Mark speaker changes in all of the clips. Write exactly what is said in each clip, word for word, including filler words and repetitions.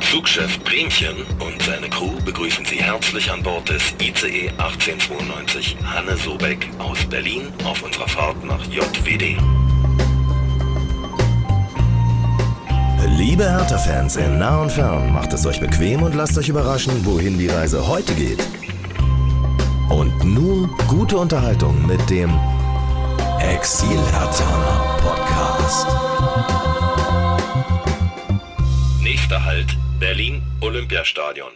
Speaker 1: Zugchef Bremchen und seine Crew begrüßen Sie herzlich an Bord des I C E achtzehnhundertzweiundneunzig Hanne Sobeck aus Berlin auf unserer Fahrt nach J W D.
Speaker 2: Liebe Hertha-Fans in nah und fern, macht es euch bequem und lasst euch überraschen, wohin die Reise heute geht. Und nun gute Unterhaltung mit dem Exil-Herthaner Podcast.
Speaker 1: Nächster Halt, Berlin Olympiastadion.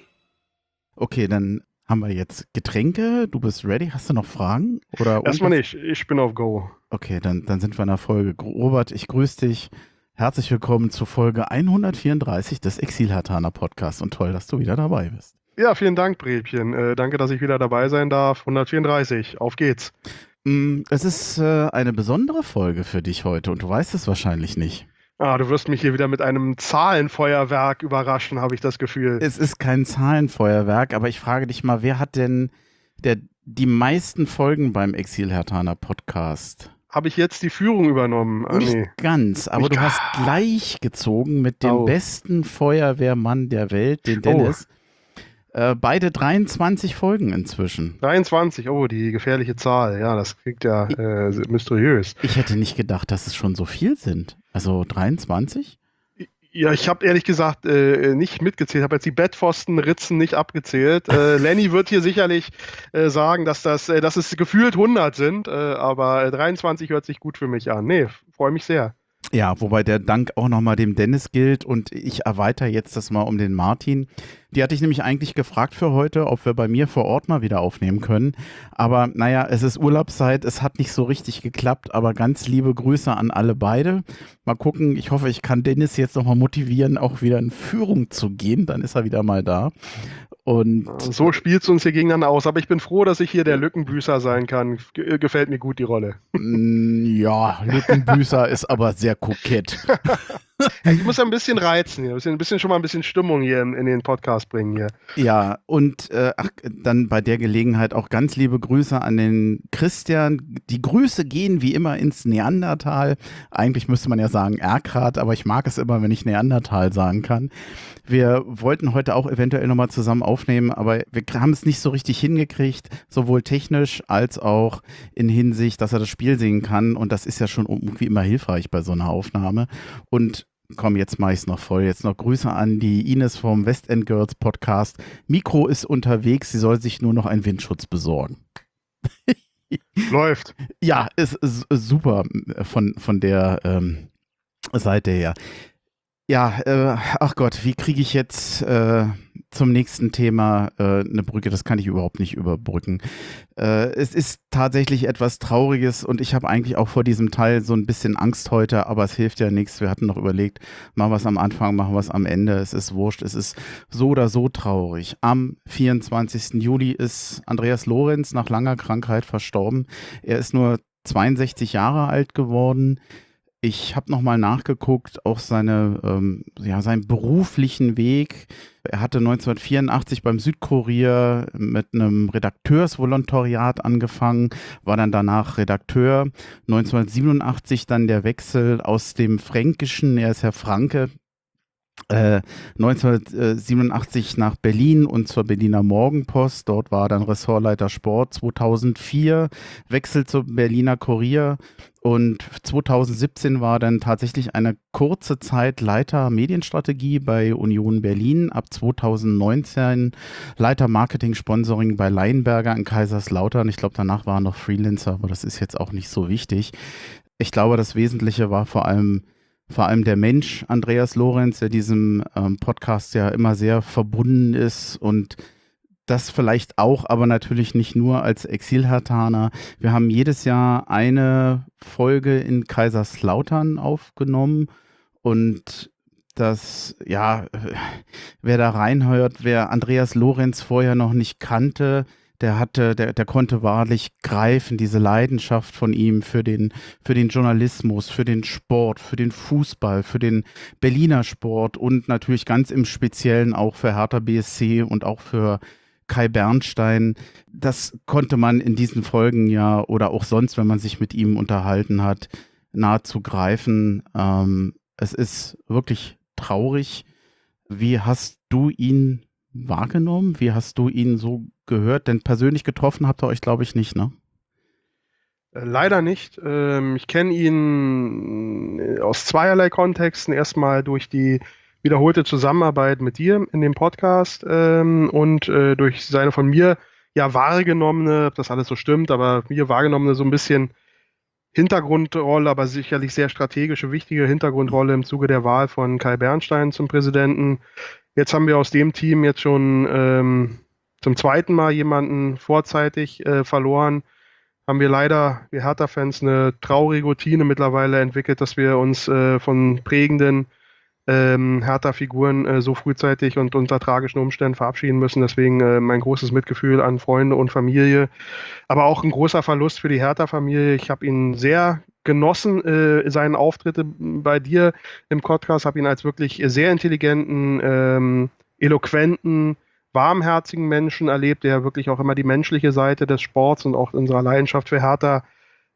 Speaker 3: Okay, dann haben wir jetzt Getränke. Du bist ready. Hast du noch Fragen? Oder
Speaker 4: Erstmal
Speaker 3: irgendwas?
Speaker 4: nicht. Ich bin auf Go.
Speaker 3: Okay, dann, dann sind wir in der Folge. Robert, ich grüße dich. Herzlich willkommen zu Folge hundertvierunddreißig des Exil-Herthaner Podcasts und toll, dass du wieder dabei bist.
Speaker 4: Ja, vielen Dank, Brebchen. Äh, danke, dass ich wieder dabei sein darf. hundertvierunddreißig. Auf geht's.
Speaker 3: Mm, Es ist äh, eine besondere Folge für dich heute und du weißt es wahrscheinlich nicht.
Speaker 4: Ah, du wirst mich hier wieder mit einem Zahlenfeuerwerk überraschen, habe ich das Gefühl.
Speaker 3: Es ist kein Zahlenfeuerwerk, aber ich frage dich mal, wer hat denn der, die meisten Folgen beim Exil-Herthaner Podcast?
Speaker 4: Habe ich jetzt die Führung übernommen? Ah,
Speaker 3: Nicht
Speaker 4: nee.
Speaker 3: ganz, aber
Speaker 4: Nicht
Speaker 3: du hast
Speaker 4: ga-
Speaker 3: gleich gezogen mit dem
Speaker 4: Oh.
Speaker 3: besten Feuerwehrmann der Welt, den Dennis. Äh, beide dreiundzwanzig Folgen inzwischen.
Speaker 4: dreiundzwanzig, oh, die gefährliche Zahl. Ja, das klingt ja äh, mysteriös.
Speaker 3: Ich hätte nicht gedacht, dass es schon so viel sind. Also dreiundzwanzig?
Speaker 4: Ja, ich habe ehrlich gesagt äh, nicht mitgezählt, habe jetzt die Bettpfostenritzen nicht abgezählt. Äh, Lenny wird hier sicherlich äh, sagen, dass, das, äh, dass es gefühlt hundert sind, äh, aber äh, dreiundzwanzig hört sich gut für mich an. Nee, freue mich sehr.
Speaker 3: Ja, wobei der Dank auch nochmal dem Dennis gilt und ich erweitere jetzt das mal um den Martin. Die hatte ich nämlich eigentlich gefragt für heute, ob wir bei mir vor Ort mal wieder aufnehmen können. Aber naja, es ist Urlaubszeit, es hat nicht so richtig geklappt, aber ganz liebe Grüße an alle beide. Mal gucken, ich hoffe, ich kann Dennis jetzt nochmal motivieren, auch wieder in Führung zu gehen, dann ist er wieder mal da. Und
Speaker 4: So spielt es uns hier gegeneinander aus, aber ich bin froh, dass ich hier der Lückenbüßer sein kann. Ge gefällt mir gut die Rolle.
Speaker 3: mh, ja, Lückenbüßer ist aber sehr kokett.
Speaker 4: Ich muss ja ein bisschen reizen hier, ein bisschen schon mal ein bisschen Stimmung hier in, in den Podcast bringen hier.
Speaker 3: Ja, und äh, ach, dann bei der Gelegenheit auch ganz liebe Grüße an den Christian. Die Grüße gehen wie immer ins Neandertal. Eigentlich müsste man ja sagen Erkrath, aber ich mag es immer, wenn ich Neandertal sagen kann. Wir wollten heute auch eventuell nochmal zusammen aufnehmen, aber wir haben es nicht so richtig hingekriegt, sowohl technisch als auch in Hinsicht, dass er das Spiel singen kann. Und das ist ja schon irgendwie immer hilfreich bei so einer Aufnahme. Und komm, jetzt mach ich's noch voll. Jetzt noch Grüße an die Ines vom West End Girls Podcast. Mikro ist unterwegs, sie soll sich nur noch einen Windschutz besorgen.
Speaker 4: Läuft.
Speaker 3: Ja, ist, ist super von, von der ähm, Seite her. Ja, äh, ach Gott, wie kriege ich jetzt äh, zum nächsten Thema äh, eine Brücke? Das kann ich überhaupt nicht überbrücken. Äh, es ist tatsächlich etwas Trauriges und ich habe eigentlich auch vor diesem Teil so ein bisschen Angst heute, aber es hilft ja nichts. Wir hatten noch überlegt, machen wir es am Anfang, machen wir es am Ende. Es ist wurscht, es ist so oder so traurig. Am vierundzwanzigsten Juli ist Andreas Lorenz nach langer Krankheit verstorben. Er ist nur zweiundsechzig Jahre alt geworden. Ich habe nochmal nachgeguckt, auch seine, ähm, ja, seinen beruflichen Weg. Er hatte neunzehnhundertvierundachtzig beim Südkurier mit einem Redakteursvolontariat angefangen, war dann danach Redakteur. neunzehnhundertsiebenundachtzig dann der Wechsel aus dem Fränkischen, er ist ja Franke, äh, neunzehnhundertsiebenundachtzig nach Berlin und zur Berliner Morgenpost. Dort war er dann Ressortleiter Sport. zweitausendvier Wechsel zum Berliner Kurier. Und zweitausendsiebzehn war dann tatsächlich eine kurze Zeit Leiter Medienstrategie bei Union Berlin. Ab zweitausendneunzehn Leiter Marketing Sponsoring bei Leinberger in Kaiserslautern. Ich glaube, danach war er noch Freelancer, aber das ist jetzt auch nicht so wichtig. Ich glaube, das Wesentliche war vor allem vor allem der Mensch Andreas Lorenz, der diesem ähm, Podcast ja immer sehr verbunden ist und das vielleicht auch, aber natürlich nicht nur als Exil-Herthaner. Wir haben jedes Jahr eine Folge in Kaiserslautern aufgenommen und das, ja, wer da reinhört, wer Andreas Lorenz vorher noch nicht kannte, der hatte, der, der konnte wahrlich greifen, diese Leidenschaft von ihm für den, für den Journalismus, für den Sport, für den Fußball, für den Berliner Sport und natürlich ganz im Speziellen auch für Hertha B S C und auch für Kai Bernstein. Das konnte man in diesen Folgen ja oder auch sonst, wenn man sich mit ihm unterhalten hat, nahezu greifen. Ähm, es ist wirklich traurig, Wie hast du ihn wahrgenommen? Wie hast du ihn so gehört? Denn persönlich getroffen habt ihr euch, glaube ich, nicht, ne?
Speaker 4: Äh, Leider nicht. Ähm, ich kenne ihn äh, aus zweierlei Kontexten. Erstmal durch die wiederholte Zusammenarbeit mit dir in dem Podcast ähm, und äh, durch seine von mir ja wahrgenommene, ob das alles so stimmt, aber mir wahrgenommene so ein bisschen Hintergrundrolle, aber sicherlich sehr strategische, wichtige Hintergrundrolle im Zuge der Wahl von Kai Bernstein zum Präsidenten. Jetzt haben wir aus dem Team jetzt schon ähm, zum zweiten Mal jemanden vorzeitig äh, verloren. Haben wir leider, wir Hertha-Fans, eine traurige Routine mittlerweile entwickelt, dass wir uns äh, von prägenden ähm, Hertha-Figuren äh, so frühzeitig und unter tragischen Umständen verabschieden müssen. Deswegen äh, mein großes Mitgefühl an Freunde und Familie. Aber auch ein großer Verlust für die Hertha-Familie. Ich habe ihn sehr genossen, äh, seinen Auftritte bei dir im Podcast, habe ihn als wirklich sehr intelligenten, ähm, eloquenten, warmherzigen Menschen erlebt, der wirklich auch immer die menschliche Seite des Sports und auch unserer Leidenschaft für Hertha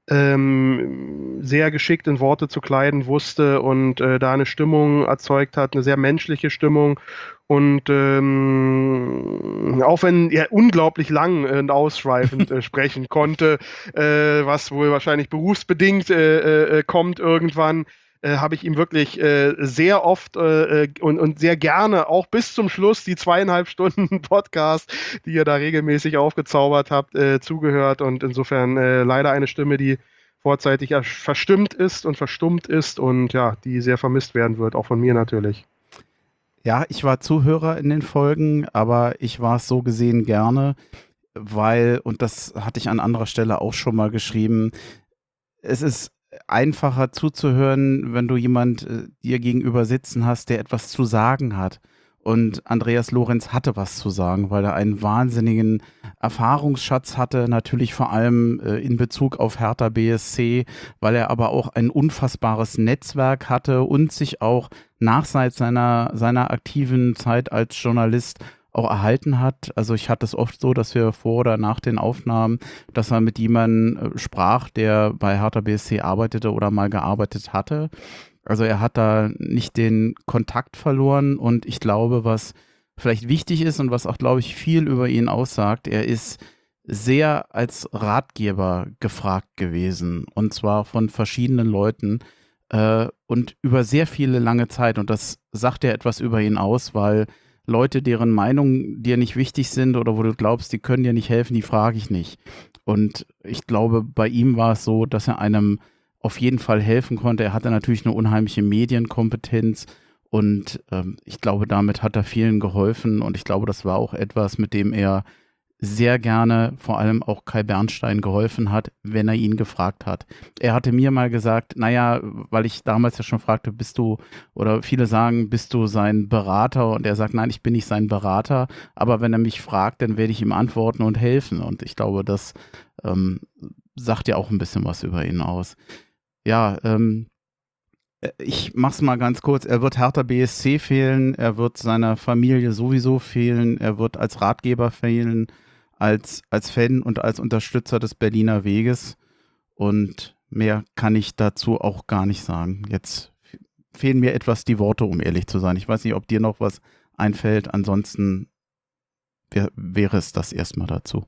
Speaker 4: ähm, sehr geschickt in Worte zu kleiden wusste und äh, da eine Stimmung erzeugt hat, eine sehr menschliche Stimmung. Und ähm, auch wenn er unglaublich lang und ausschweifend äh, sprechen konnte, äh, was wohl wahrscheinlich berufsbedingt äh, äh, kommt irgendwann, äh, habe ich ihm wirklich äh, sehr oft äh, und, und sehr gerne auch bis zum Schluss die zweieinhalb Stunden Podcast, die ihr da regelmäßig aufgezaubert habt, äh, zugehört. Und insofern äh, leider eine Stimme, die vorzeitig verstimmt ist und verstummt ist und ja, die sehr vermisst werden wird, auch von mir natürlich.
Speaker 3: Ja, ich war Zuhörer in den Folgen, aber ich war es so gesehen gerne, weil, und das hatte ich an anderer Stelle auch schon mal geschrieben, es ist einfacher zuzuhören, wenn du jemand äh, dir gegenüber sitzen hast, der etwas zu sagen hat. Und Andreas Lorenz hatte was zu sagen, weil er einen wahnsinnigen Erfahrungsschatz hatte, natürlich vor allem äh, in Bezug auf Hertha B S C, weil er aber auch ein unfassbares Netzwerk hatte und sich auch nach seiner, seiner aktiven Zeit als Journalist auch erhalten hat. Also ich hatte es oft so, dass wir vor oder nach den Aufnahmen, dass er mit jemandem äh, sprach, der bei Hertha B S C arbeitete oder mal gearbeitet hatte. Also er hat da nicht den Kontakt verloren und ich glaube, was vielleicht wichtig ist und was auch, glaube ich, viel über ihn aussagt, er ist sehr als Ratgeber gefragt gewesen und zwar von verschiedenen Leuten äh, und über sehr viele lange Zeit und das sagt ja etwas über ihn aus, weil Leute, deren Meinung dir nicht wichtig sind oder wo du glaubst, die können dir nicht helfen, die frage ich nicht. Und ich glaube, bei ihm war es so, dass er einem auf jeden Fall helfen konnte. Er hatte natürlich eine unheimliche Medienkompetenz und ähm, ich glaube, damit hat er vielen geholfen und ich glaube, das war auch etwas, mit dem er sehr gerne vor allem auch Kai Bernstein geholfen hat, wenn er ihn gefragt hat. Er hatte mir mal gesagt, naja, weil ich damals ja schon fragte, bist du, oder viele sagen, bist du sein Berater? Und er sagt, nein, ich bin nicht sein Berater, aber wenn er mich fragt, dann werde ich ihm antworten und helfen. Und ich glaube, das ähm, sagt ja auch ein bisschen was über ihn aus. Ja, ähm, ich mach's mal ganz kurz. Er wird Hertha B S C fehlen, er wird seiner Familie sowieso fehlen, er wird als Ratgeber fehlen, als, als Fan und als Unterstützer des Berliner Weges. Und mehr kann ich dazu auch gar nicht sagen. Jetzt fehlen mir etwas die Worte, um ehrlich zu sein. Ich weiß nicht, ob dir noch was einfällt. Ansonsten wär, wäre es das erstmal dazu.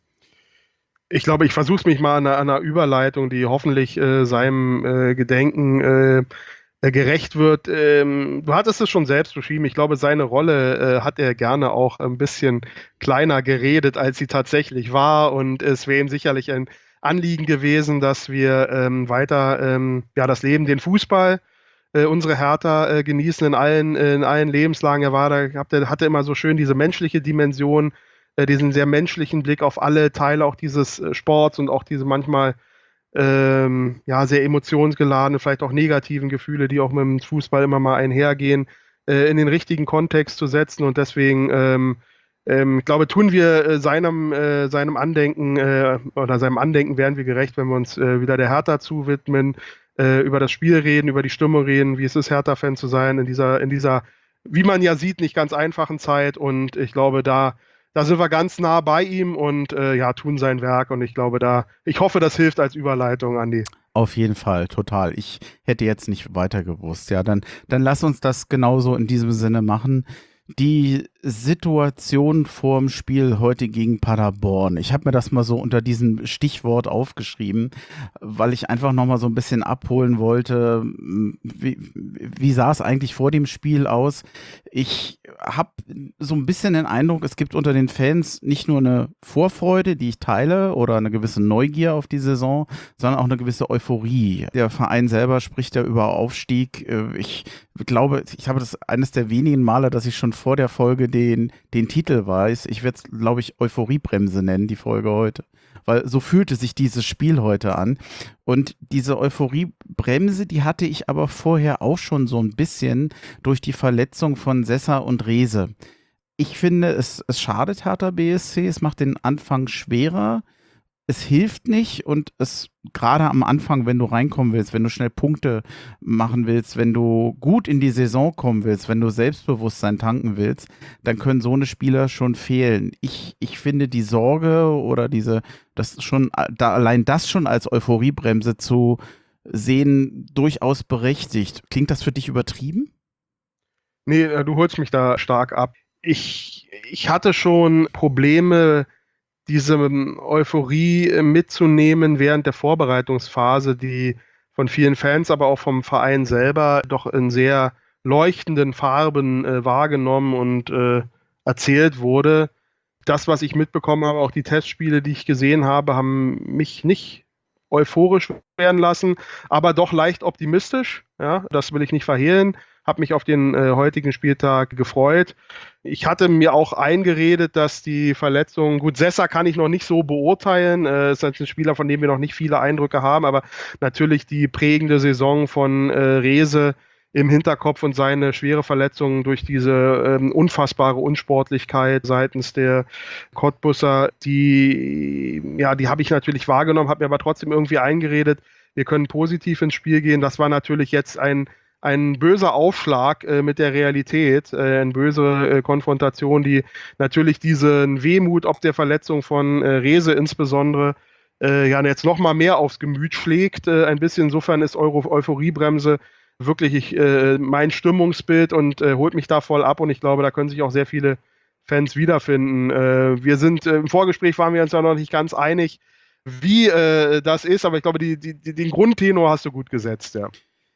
Speaker 4: Ich glaube, ich versuche es mich mal an einer, an einer Überleitung, die hoffentlich äh, seinem äh, Gedenken äh, äh, gerecht wird. Ähm, du hattest es schon selbst beschrieben. Ich glaube, seine Rolle äh, hat er gerne auch ein bisschen kleiner geredet, als sie tatsächlich war. Und es wäre ihm sicherlich ein Anliegen gewesen, dass wir ähm, weiter ähm, ja, das Leben, den Fußball, äh, unsere Hertha äh, genießen in allen, äh, in allen Lebenslagen. Er war da, hatte, hatte immer so schön diese menschliche Dimension, diesen sehr menschlichen Blick auf alle Teile auch dieses äh, Sports und auch diese manchmal ähm, ja, sehr emotionsgeladene, vielleicht auch negativen Gefühle, die auch mit dem Fußball immer mal einhergehen, äh, in den richtigen Kontext zu setzen. Und deswegen, ähm, ähm, ich glaube, tun wir äh, seinem, äh, seinem Andenken äh, oder seinem Andenken werden wir gerecht, wenn wir uns äh, wieder der Hertha zuwidmen, äh, über das Spiel reden, über die Stimmung reden, wie es ist, Hertha-Fan zu sein in dieser, in dieser, wie man ja sieht, nicht ganz einfachen Zeit. Und ich glaube, da Da sind wir ganz nah bei ihm und äh, ja, tun sein Werk und ich glaube da, ich hoffe, das hilft als Überleitung, Andi.
Speaker 3: Auf jeden Fall, total. Ich hätte jetzt nicht weiter gewusst. Ja, dann, dann lass uns das genauso in diesem Sinne machen. Die Situation vorm Spiel heute gegen Paderborn. Ich habe mir das mal so unter diesem Stichwort aufgeschrieben, weil ich einfach nochmal so ein bisschen abholen wollte, wie, wie sah es eigentlich vor dem Spiel aus? Ich habe so ein bisschen den Eindruck, es gibt unter den Fans nicht nur eine Vorfreude, die ich teile, oder eine gewisse Neugier auf die Saison, sondern auch eine gewisse Euphorie. Der Verein selber spricht ja über Aufstieg. Ich glaube, ich habe das eines der wenigen Male, dass ich schon vor der Folge den, den Titel weiß. Ich werde es, glaube ich, Euphoriebremse nennen, die Folge heute. Weil so fühlte sich dieses Spiel heute an. Und diese Euphoriebremse, die hatte ich aber vorher auch schon so ein bisschen durch die Verletzung von Sessa und Rehse. Ich finde, es, es schadet Hertha B S C, es macht den Anfang schwerer. Es hilft nicht und es gerade am Anfang, wenn du reinkommen willst, wenn du schnell Punkte machen willst, wenn du gut in die Saison kommen willst, wenn du Selbstbewusstsein tanken willst, dann können so eine Spieler schon fehlen. Ich, ich finde die Sorge oder diese, das schon, da allein das schon als Euphoriebremse zu sehen, durchaus berechtigt. Klingt das für dich übertrieben?
Speaker 4: Nee, du holst mich da stark ab. Ich, ich hatte schon Probleme, diese Euphorie mitzunehmen während der Vorbereitungsphase, die von vielen Fans, aber auch vom Verein selber doch in sehr leuchtenden Farben äh, wahrgenommen und äh, erzählt wurde. Das, was ich mitbekommen habe, auch die Testspiele, die ich gesehen habe, haben mich nicht euphorisch werden lassen, aber doch leicht optimistisch. Ja, das will ich nicht verhehlen. Habe mich auf den äh, heutigen Spieltag gefreut. Ich hatte mir auch eingeredet, dass die Verletzung, gut, Sessa kann ich noch nicht so beurteilen, äh, ist ein Spieler, von dem wir noch nicht viele Eindrücke haben, aber natürlich die prägende Saison von äh, Rehse im Hinterkopf und seine schwere Verletzung durch diese ähm, unfassbare Unsportlichkeit seitens der Cottbusser, die, ja, die habe ich natürlich wahrgenommen, habe mir aber trotzdem irgendwie eingeredet, wir können positiv ins Spiel gehen. Das war natürlich jetzt ein Ein böser Aufschlag äh, mit der Realität, äh, eine böse äh, Konfrontation, die natürlich diesen Wehmut ob der Verletzung von äh, Rehse insbesondere äh, ja jetzt noch mal mehr aufs Gemüt schlägt. Äh, ein bisschen insofern ist Euro Euphoriebremse wirklich ich, äh, mein Stimmungsbild und äh, holt mich da voll ab und ich glaube, da können sich auch sehr viele Fans wiederfinden. Äh, wir sind äh, im Vorgespräch waren wir uns ja noch nicht ganz einig, wie äh, das ist, aber ich glaube, die, die, die, den Grundtenor hast du gut gesetzt, ja.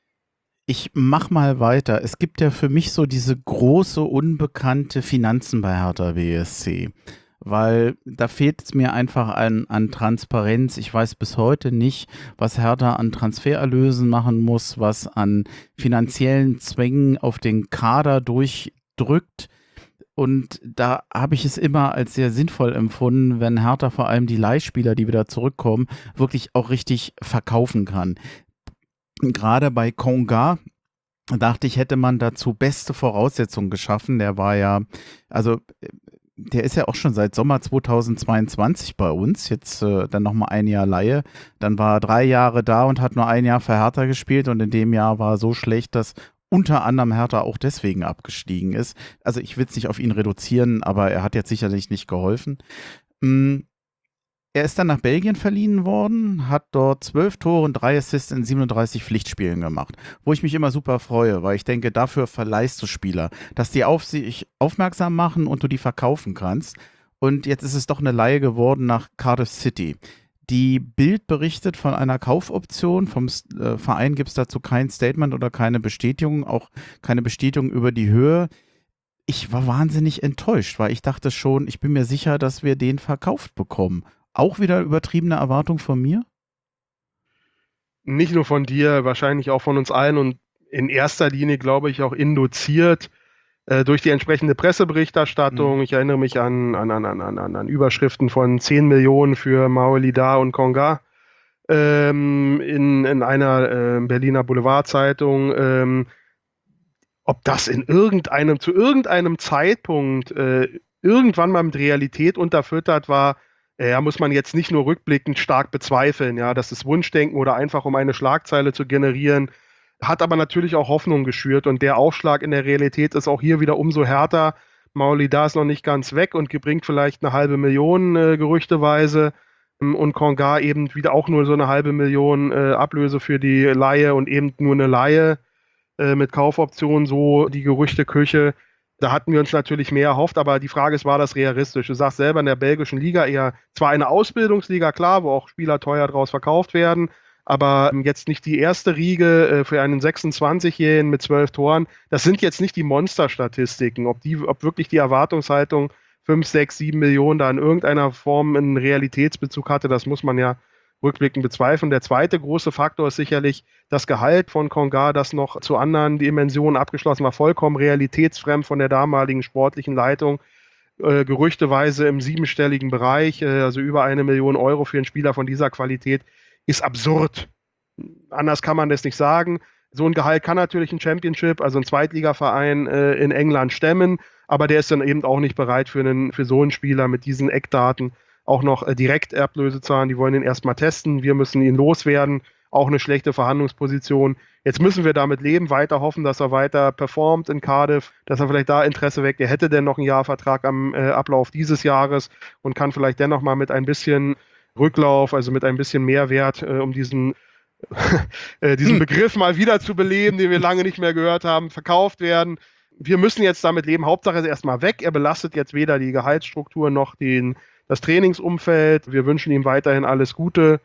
Speaker 3: Ich mach mal weiter. Es gibt ja für mich so diese große, unbekannte Finanzen bei Hertha B S C, weil da fehlt es mir einfach an, an Transparenz. Ich weiß bis heute nicht, was Hertha an Transfererlösen machen muss, was an finanziellen Zwängen auf den Kader durchdrückt. Und da habe ich es immer als sehr sinnvoll empfunden, wenn Hertha vor allem die Leihspieler, die wieder zurückkommen, wirklich auch richtig verkaufen kann. Gerade bei Konga dachte ich, hätte man dazu beste Voraussetzungen geschaffen. Der war ja, also der ist ja auch schon seit Sommer zweitausendzweiundzwanzig bei uns, jetzt äh, dann nochmal ein Jahr Leihe. Dann war er drei Jahre da und hat nur ein Jahr für Hertha gespielt und in dem Jahr war er so schlecht, dass unter anderem Hertha auch deswegen abgestiegen ist. Also ich will es nicht auf ihn reduzieren, aber er hat jetzt sicherlich nicht geholfen. Mhm. Er ist dann nach Belgien verliehen worden, hat dort zwölf Tore und drei Assists in siebenunddreißig Pflichtspielen gemacht, wo ich mich immer super freue, weil ich denke, dafür verleihst du Spieler, dass die auf sich aufmerksam machen und du die verkaufen kannst. Und jetzt ist es doch eine Leihe geworden nach Cardiff City. Die Bild berichtet von einer Kaufoption, vom äh, Verein gibt es dazu kein Statement oder keine Bestätigung, auch keine Bestätigung über die Höhe. Ich war wahnsinnig enttäuscht, weil ich dachte schon, ich bin mir sicher, dass wir den verkauft bekommen. Auch wieder übertriebene Erwartung von mir?
Speaker 4: Nicht nur von dir, wahrscheinlich auch von uns allen und in erster Linie, glaube ich, auch induziert äh, durch die entsprechende Presseberichterstattung. Mhm. Ich erinnere mich an, an, an, an, an, an Überschriften von zehn Millionen für Maolida und Konga ähm, in, in einer äh, Berliner Boulevardzeitung. Ähm, ob das in irgendeinem, zu irgendeinem Zeitpunkt äh, irgendwann mal mit Realität unterfüttert war, ja, muss man jetzt nicht nur rückblickend stark bezweifeln, ja, das ist Wunschdenken oder einfach um eine Schlagzeile zu generieren, hat aber natürlich auch Hoffnung geschürt und der Aufschlag in der Realität ist auch hier wieder umso härter. Maolida ist noch nicht ganz weg und bringt vielleicht eine halbe Million äh, gerüchteweise. und Konga eben wieder auch nur so eine halbe Million äh, Ablöse für die Leihe und eben nur eine Leihe äh, mit Kaufoption, so die Gerüchteküche. Da hatten wir uns natürlich mehr erhofft, aber die Frage ist, war das realistisch? Du sagst selber, in der belgischen Liga eher zwar eine Ausbildungsliga, klar, wo auch Spieler teuer draus verkauft werden, aber jetzt nicht die erste Riege äh, für einen sechsundzwanzigjährigen mit zwölf Toren. Das sind jetzt nicht die Monsterstatistiken. Ob die, ob wirklich die Erwartungshaltung fünf, sechs, sieben Millionen da in irgendeiner Form einen Realitätsbezug hatte, das muss man ja rückblickend bezweifeln. Der zweite große Faktor ist sicherlich das Gehalt von Konga, das noch zu anderen Dimensionen abgeschlossen war, vollkommen realitätsfremd von der damaligen sportlichen Leitung. Äh, gerüchteweise im siebenstelligen Bereich, äh, also über eine Million Euro für einen Spieler von dieser Qualität, ist absurd. Anders kann man das nicht sagen. So ein Gehalt kann natürlich ein Championship, also ein Zweitligaverein äh, in England stemmen, aber der ist dann eben auch nicht bereit für, einen, für so einen Spieler mit diesen Eckdaten auch noch äh, direkt Ablöse zahlen. Die wollen ihn erstmal testen, wir müssen ihn loswerden. Auch eine schlechte Verhandlungsposition. Jetzt müssen wir damit leben, weiter hoffen, dass er weiter performt in Cardiff, dass er vielleicht da Interesse weckt. Er hätte denn noch einen Jahrvertrag am äh, Ablauf dieses Jahres und kann vielleicht dennoch mal mit ein bisschen Rücklauf, also mit ein bisschen Mehrwert, äh, um diesen, äh, diesen hm. Begriff mal wieder zu beleben, den wir lange nicht mehr gehört haben, verkauft werden. Wir müssen jetzt damit leben. Hauptsache ist erstmal weg. Er belastet jetzt weder die Gehaltsstruktur noch den, das Trainingsumfeld. Wir wünschen ihm weiterhin alles Gute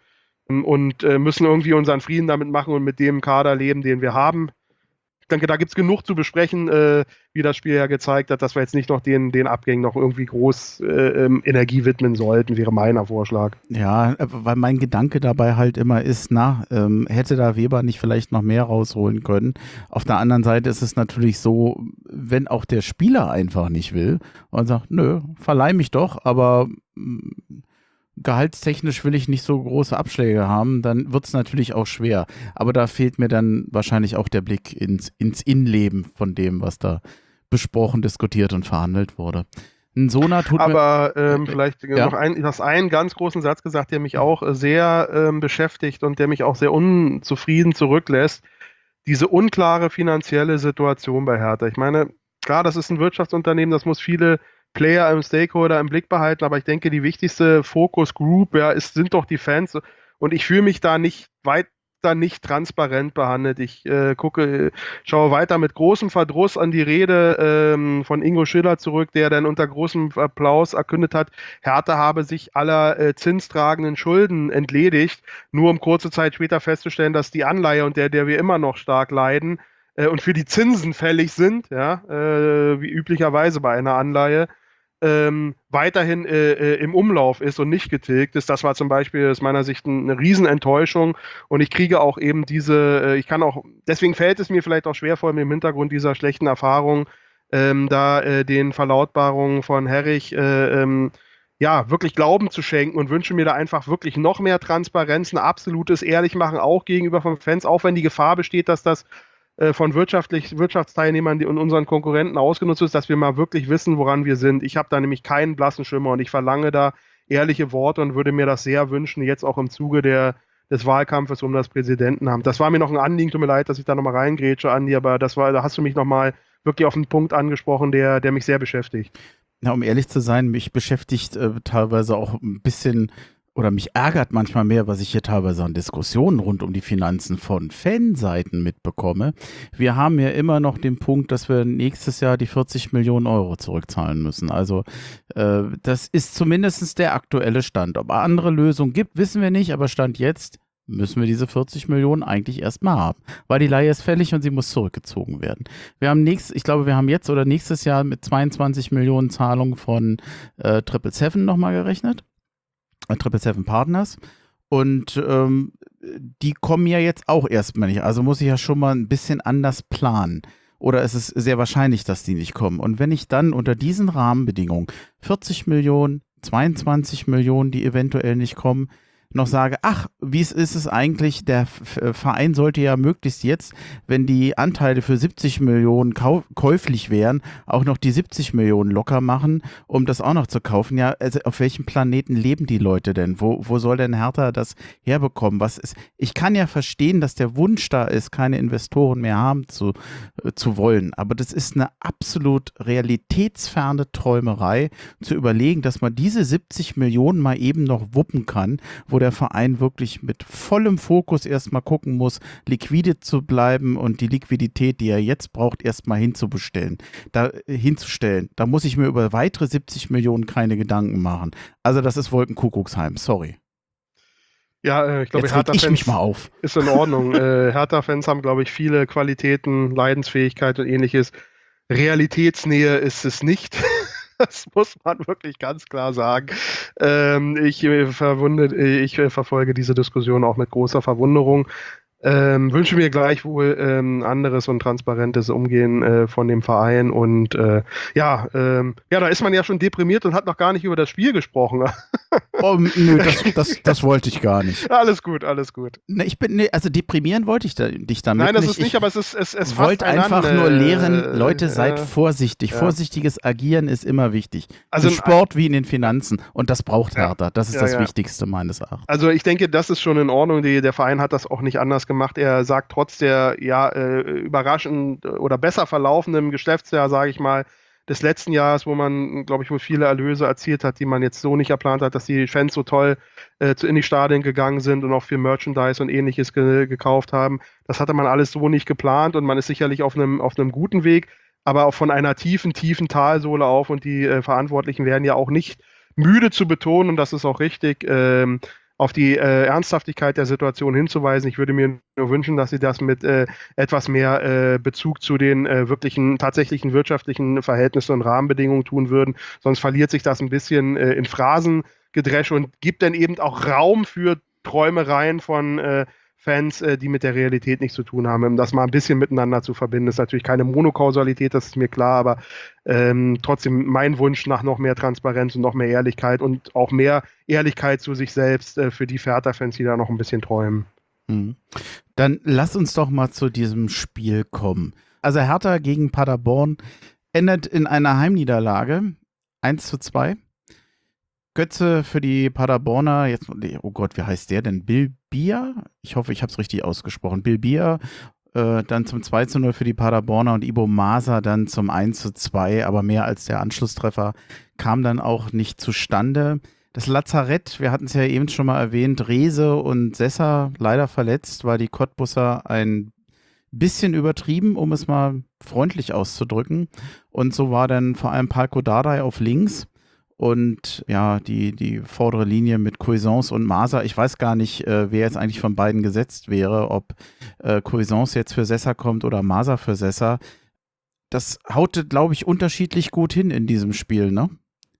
Speaker 4: und äh, müssen irgendwie unseren Frieden damit machen und mit dem Kader leben, den wir haben. Ich denke, da gibt es genug zu besprechen, äh, wie das Spiel ja gezeigt hat, dass wir jetzt nicht noch den, den Abgängen noch irgendwie groß äh, ähm, Energie widmen sollten, wäre mein Vorschlag.
Speaker 3: Ja, weil mein Gedanke dabei halt immer ist, na, ähm, hätte da Weber nicht vielleicht noch mehr rausholen können. Auf der anderen Seite ist es natürlich so, wenn auch der Spieler einfach nicht will und sagt, nö, verleih mich doch, aber mh, gehaltstechnisch will ich nicht so große Abschläge haben, dann wird es natürlich auch schwer. Aber da fehlt mir dann wahrscheinlich auch der Blick ins, ins Innenleben von dem, was da besprochen, diskutiert und verhandelt wurde. Ein Sona tut
Speaker 4: Aber
Speaker 3: mir,
Speaker 4: ähm, vielleicht ja. noch ein, du hast einen ganz großen Satz gesagt, der mich auch sehr ähm, beschäftigt und der mich auch sehr unzufrieden zurücklässt. Diese unklare finanzielle Situation bei Hertha. Ich meine, klar, das ist ein Wirtschaftsunternehmen, das muss viele Player im Stakeholder im Blick behalten, aber ich denke, die wichtigste Focus Group ja, ist, sind doch die Fans und ich fühle mich da nicht weiter nicht transparent behandelt. Ich äh, gucke, schaue weiter mit großem Verdruss an die Rede ähm, von Ingo Schiller zurück, der dann unter großem Applaus erkündet hat, Hertha habe sich aller äh, zinstragenden Schulden entledigt, nur um kurze Zeit später festzustellen, dass die Anleihe, unter der, der wir immer noch stark leiden, und für die Zinsen fällig sind, ja, äh, wie üblicherweise bei einer Anleihe, ähm, weiterhin äh, äh, im Umlauf ist und nicht getilgt ist. Das war zum Beispiel aus meiner Sicht eine Riesenenttäuschung und ich kriege auch eben diese, äh, ich kann auch, deswegen fällt es mir vielleicht auch schwer, vor allem im Hintergrund dieser schlechten Erfahrung, ähm, da äh, den Verlautbarungen von Herrich äh, ähm, ja, wirklich Glauben zu schenken und wünsche mir da einfach wirklich noch mehr Transparenz, ein absolutes Ehrlichmachen auch gegenüber von Fans, auch wenn die Gefahr besteht, dass das von wirtschaftlich, Wirtschaftsteilnehmern und unseren Konkurrenten ausgenutzt ist, dass wir mal wirklich wissen, woran wir sind. Ich habe da nämlich keinen blassen Schimmer und ich verlange da ehrliche Worte und würde mir das sehr wünschen, jetzt auch im Zuge der, des Wahlkampfes um das Präsidentenamt. Das war mir noch ein Anliegen, tut mir leid, dass ich da nochmal reingrätsche, Andi, aber das war, da hast du mich nochmal wirklich auf einen Punkt angesprochen, der, der mich sehr beschäftigt.
Speaker 3: Ja, um ehrlich zu sein, mich beschäftigt äh, teilweise auch ein bisschen oder mich ärgert manchmal mehr, was ich hier teilweise an Diskussionen rund um die Finanzen von Fanseiten mitbekomme. Wir haben ja immer noch den Punkt, dass wir nächstes Jahr die vierzig Millionen Euro zurückzahlen müssen. Also äh, das ist zumindest der aktuelle Stand. Ob es andere Lösungen gibt, wissen wir nicht, aber Stand jetzt müssen wir diese vierzig Millionen eigentlich erstmal haben, weil die Leihe ist fällig und sie muss zurückgezogen werden. Wir haben nächstes, ich glaube, wir haben jetzt oder nächstes Jahr mit zweiundzwanzig Millionen Zahlungen von äh, Triple Seven nochmal gerechnet. Triple Seven Partners und ähm, die kommen ja jetzt auch erstmal nicht, also muss ich ja schon mal ein bisschen anders planen oder es ist sehr wahrscheinlich, dass die nicht kommen und wenn ich dann unter diesen Rahmenbedingungen vierzig Millionen, zweiundzwanzig Millionen, die eventuell nicht kommen, noch sage, ach, wie ist es eigentlich, der F- Verein sollte ja möglichst jetzt, wenn die Anteile für siebzig Millionen kau- käuflich wären, auch noch die siebzig Millionen locker machen, um das auch noch zu kaufen. Ja, also auf welchem Planeten leben die Leute denn? Wo, wo soll denn Hertha das herbekommen? Was ist, ich kann ja verstehen, dass der Wunsch da ist, keine Investoren mehr haben zu, äh, zu wollen, aber das ist eine absolut realitätsferne Träumerei, zu überlegen, dass man diese siebzig Millionen mal eben noch wuppen kann, wo der Verein wirklich mit vollem Fokus erstmal gucken muss, liquide zu bleiben und die Liquidität, die er jetzt braucht, erstmal hinzubestellen, da, hinzustellen. Da muss ich mir über weitere siebzig Millionen keine Gedanken machen. Also das ist Wolkenkuckucksheim, sorry.
Speaker 4: Ja, äh, ich glaube,
Speaker 3: Jetzt reg ich mich
Speaker 4: Hertha-Fans
Speaker 3: mal auf.
Speaker 4: ist in Ordnung. äh, Hertha-Fans haben, glaube ich, viele Qualitäten, Leidensfähigkeit und ähnliches. Realitätsnähe ist es nicht. Das muss man wirklich ganz klar sagen. Ähm, ich, äh, verwunde, äh, ich äh, verfolge diese Diskussion auch mit großer Verwunderung. Ähm, wünsche mir gleichwohl ähm, anderes und transparentes Umgehen äh, von dem Verein. Und äh, ja, ähm, ja, da ist man ja schon deprimiert und hat noch gar nicht über das Spiel gesprochen.
Speaker 3: Oh, nö, das, das, das wollte ich gar nicht.
Speaker 4: Alles gut, alles gut.
Speaker 3: Ne, ich bin, ne, also deprimieren wollte ich da, dich damit
Speaker 4: Nein, das
Speaker 3: nicht.
Speaker 4: ist nicht,
Speaker 3: ich
Speaker 4: aber es ist es, es
Speaker 3: wollte
Speaker 4: fasst
Speaker 3: einfach
Speaker 4: einander,
Speaker 3: nur lehren,
Speaker 4: äh,
Speaker 3: Leute, seid
Speaker 4: äh,
Speaker 3: vorsichtig.
Speaker 4: ja.
Speaker 3: Vorsichtiges Agieren ist immer wichtig.
Speaker 4: Also
Speaker 3: Im
Speaker 4: im-
Speaker 3: Sport wie in den Finanzen. Und das braucht
Speaker 4: Ja.
Speaker 3: Hertha. Das ist
Speaker 4: Ja,
Speaker 3: das
Speaker 4: ja.
Speaker 3: Wichtigste meines Erachtens.
Speaker 4: Also ich denke, das ist schon in Ordnung. Die, der Verein hat das auch nicht anders gemacht. Er sagt, trotz der ja äh, überraschend oder besser verlaufenden Geschäftsjahr, sage ich mal, des letzten Jahres, wo man, glaube ich, wohl viele Erlöse erzielt hat, die man jetzt so nicht erplant hat, dass die Fans so toll äh, zu- in die Stadien gegangen sind und auch viel Merchandise und ähnliches ge gekauft haben. Das hatte man alles so nicht geplant und man ist sicherlich auf einem auf einem guten Weg, aber auch von einer tiefen, tiefen Talsohle auf und die äh, Verantwortlichen werden ja auch nicht müde zu betonen, und das ist auch richtig, ähm, auf die äh, Ernsthaftigkeit der Situation hinzuweisen. Ich würde mir nur wünschen, dass sie das mit äh, etwas mehr äh, Bezug zu den äh, wirklichen, tatsächlichen wirtschaftlichen Verhältnissen und Rahmenbedingungen tun würden. Sonst verliert sich das ein bisschen äh, in Phrasengedresche und gibt dann eben auch Raum für Träumereien von äh, Fans, äh, die mit der Realität nichts zu tun haben. Um das mal ein bisschen miteinander zu verbinden, ist natürlich keine Monokausalität, das ist mir klar, aber ähm, trotzdem mein Wunsch nach noch mehr Transparenz und noch mehr Ehrlichkeit und auch mehr Ehrlichkeit zu sich selbst äh, für die Hertha-Fans, die da noch ein bisschen träumen.
Speaker 3: Mhm. Dann lass uns doch mal zu diesem Spiel kommen. Also Hertha gegen Paderborn endet in einer Heimniederlage. eins zu zwei. Götze für die Paderborner, jetzt, oh Gott, wie heißt der denn? Bill Bier? Ich hoffe, ich habe es richtig ausgesprochen. Bill Bier, äh, dann zum zwei zu null für die Paderborner und Ibo Masa dann zum eins zu zwei, aber mehr als der Anschlusstreffer kam dann auch nicht zustande. Das Lazarett, wir hatten es ja eben schon mal erwähnt, Rehse und Sessa leider verletzt, weil die Cottbusser ein bisschen übertrieben, um es mal freundlich auszudrücken. Und so war dann vor allem Palko Dardai auf links. Und ja, die, die vordere Linie mit Cuisance und Masa. Ich weiß gar nicht, äh, wer jetzt eigentlich von beiden gesetzt wäre, ob äh, Cuisance jetzt für Sessa kommt oder Masa für Sessa. Das haute, glaube ich, unterschiedlich gut hin in diesem Spiel, ne?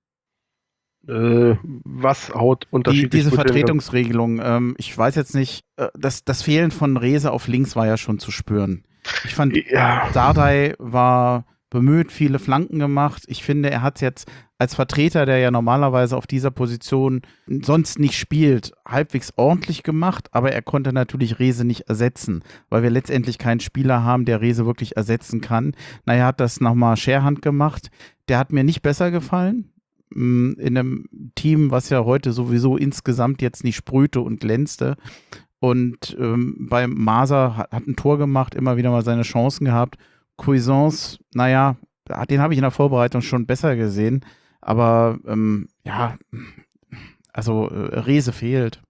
Speaker 4: Äh, was haut
Speaker 3: Die,
Speaker 4: unterschiedlich
Speaker 3: diese
Speaker 4: gut hin?
Speaker 3: Vertretungsregelung, ähm, ich weiß jetzt nicht, äh, das, das Fehlen von Rehse auf links war ja schon zu spüren. Ich fand,
Speaker 4: Ja.
Speaker 3: Dardai war bemüht, viele Flanken gemacht. Ich finde, er hat es jetzt als Vertreter, der ja normalerweise auf dieser Position sonst nicht spielt, halbwegs ordentlich gemacht, aber er konnte natürlich Rehse nicht ersetzen, weil wir letztendlich keinen Spieler haben, der Rehse wirklich ersetzen kann. Naja, hat das nochmal Scherhand gemacht. Der hat mir nicht besser gefallen. In einem Team, was ja heute sowieso insgesamt jetzt nicht sprühte und glänzte. Und ähm, bei Masa hat, hat ein Tor gemacht, immer wieder mal seine Chancen gehabt. Cuisance, naja, den habe ich in der Vorbereitung schon besser gesehen. Aber ähm, ja, also äh, Rehse fehlt.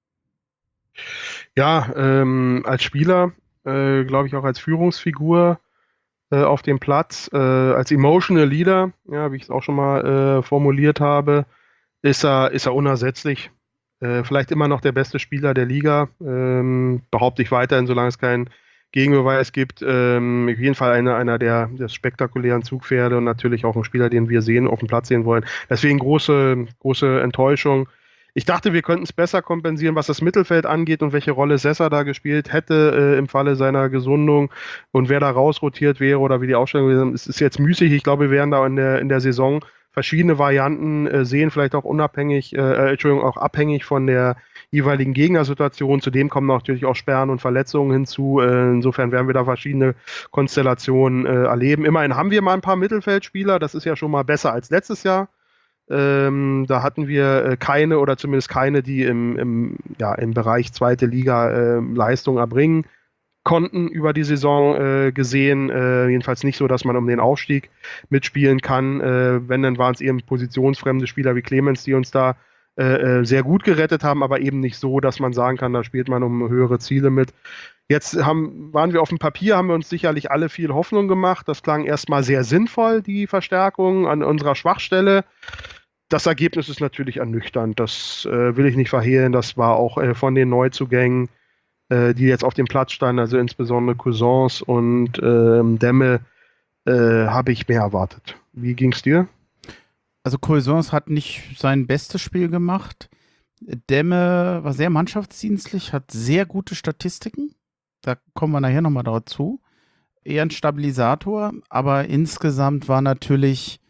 Speaker 4: Ja, ähm, als Spieler, äh, glaube ich auch als Führungsfigur äh, auf dem Platz, äh, als Emotional Leader, ja, wie ich es auch schon mal äh, formuliert habe, ist er, ist er unersetzlich. Äh, vielleicht immer noch der beste Spieler der Liga, ähm, behaupte ich weiterhin, solange es keinen Gegenbeweis gibt. Ähm, auf jeden Fall einer, einer der, der spektakulären Zugpferde und natürlich auch ein Spieler, den wir sehen, auf dem Platz sehen wollen. Deswegen große, große Enttäuschung. Ich dachte, wir könnten es besser kompensieren, was das Mittelfeld angeht und welche Rolle Sessa da gespielt hätte äh, im Falle seiner Gesundung und wer da rausrotiert wäre oder wie die Aufstellung wäre. Es ist jetzt müßig. Ich glaube, wir werden da in der, in der Saison verschiedene Varianten äh, sehen, vielleicht auch unabhängig, äh, Entschuldigung, auch abhängig von der jeweiligen Gegnersituation. Zudem kommen natürlich auch Sperren und Verletzungen hinzu. Äh, insofern werden wir da verschiedene Konstellationen äh, erleben. Immerhin haben wir mal ein paar Mittelfeldspieler. Das ist ja schon mal besser als letztes Jahr. Ähm, da hatten wir äh, keine oder zumindest keine, die im, im, ja, im Bereich zweite Liga äh, Leistung erbringen konnten über die Saison äh, gesehen. Äh, jedenfalls nicht so, dass man um den Aufstieg mitspielen kann. Äh, wenn, dann waren es eben positionsfremde Spieler wie Clemens, die uns da äh, sehr gut gerettet haben, aber eben nicht so, dass man sagen kann, da spielt man um höhere Ziele mit. Jetzt haben, waren wir auf dem Papier, haben wir uns sicherlich alle viel Hoffnung gemacht. Das klang erstmal sehr sinnvoll, die Verstärkung an unserer Schwachstelle. Das Ergebnis ist natürlich ernüchternd. Das äh, will ich nicht verhehlen. Das war auch äh, von den Neuzugängen, äh, die jetzt auf dem Platz standen, also insbesondere Cousins und ähm, Demme, äh, habe ich mehr erwartet. Wie ging es dir?
Speaker 3: Also Cousins hat nicht sein bestes Spiel gemacht. Demme war sehr mannschaftsdienstlich, hat sehr gute Statistiken. Da kommen wir nachher nochmal dazu. Eher ein Stabilisator, aber insgesamt war natürlich,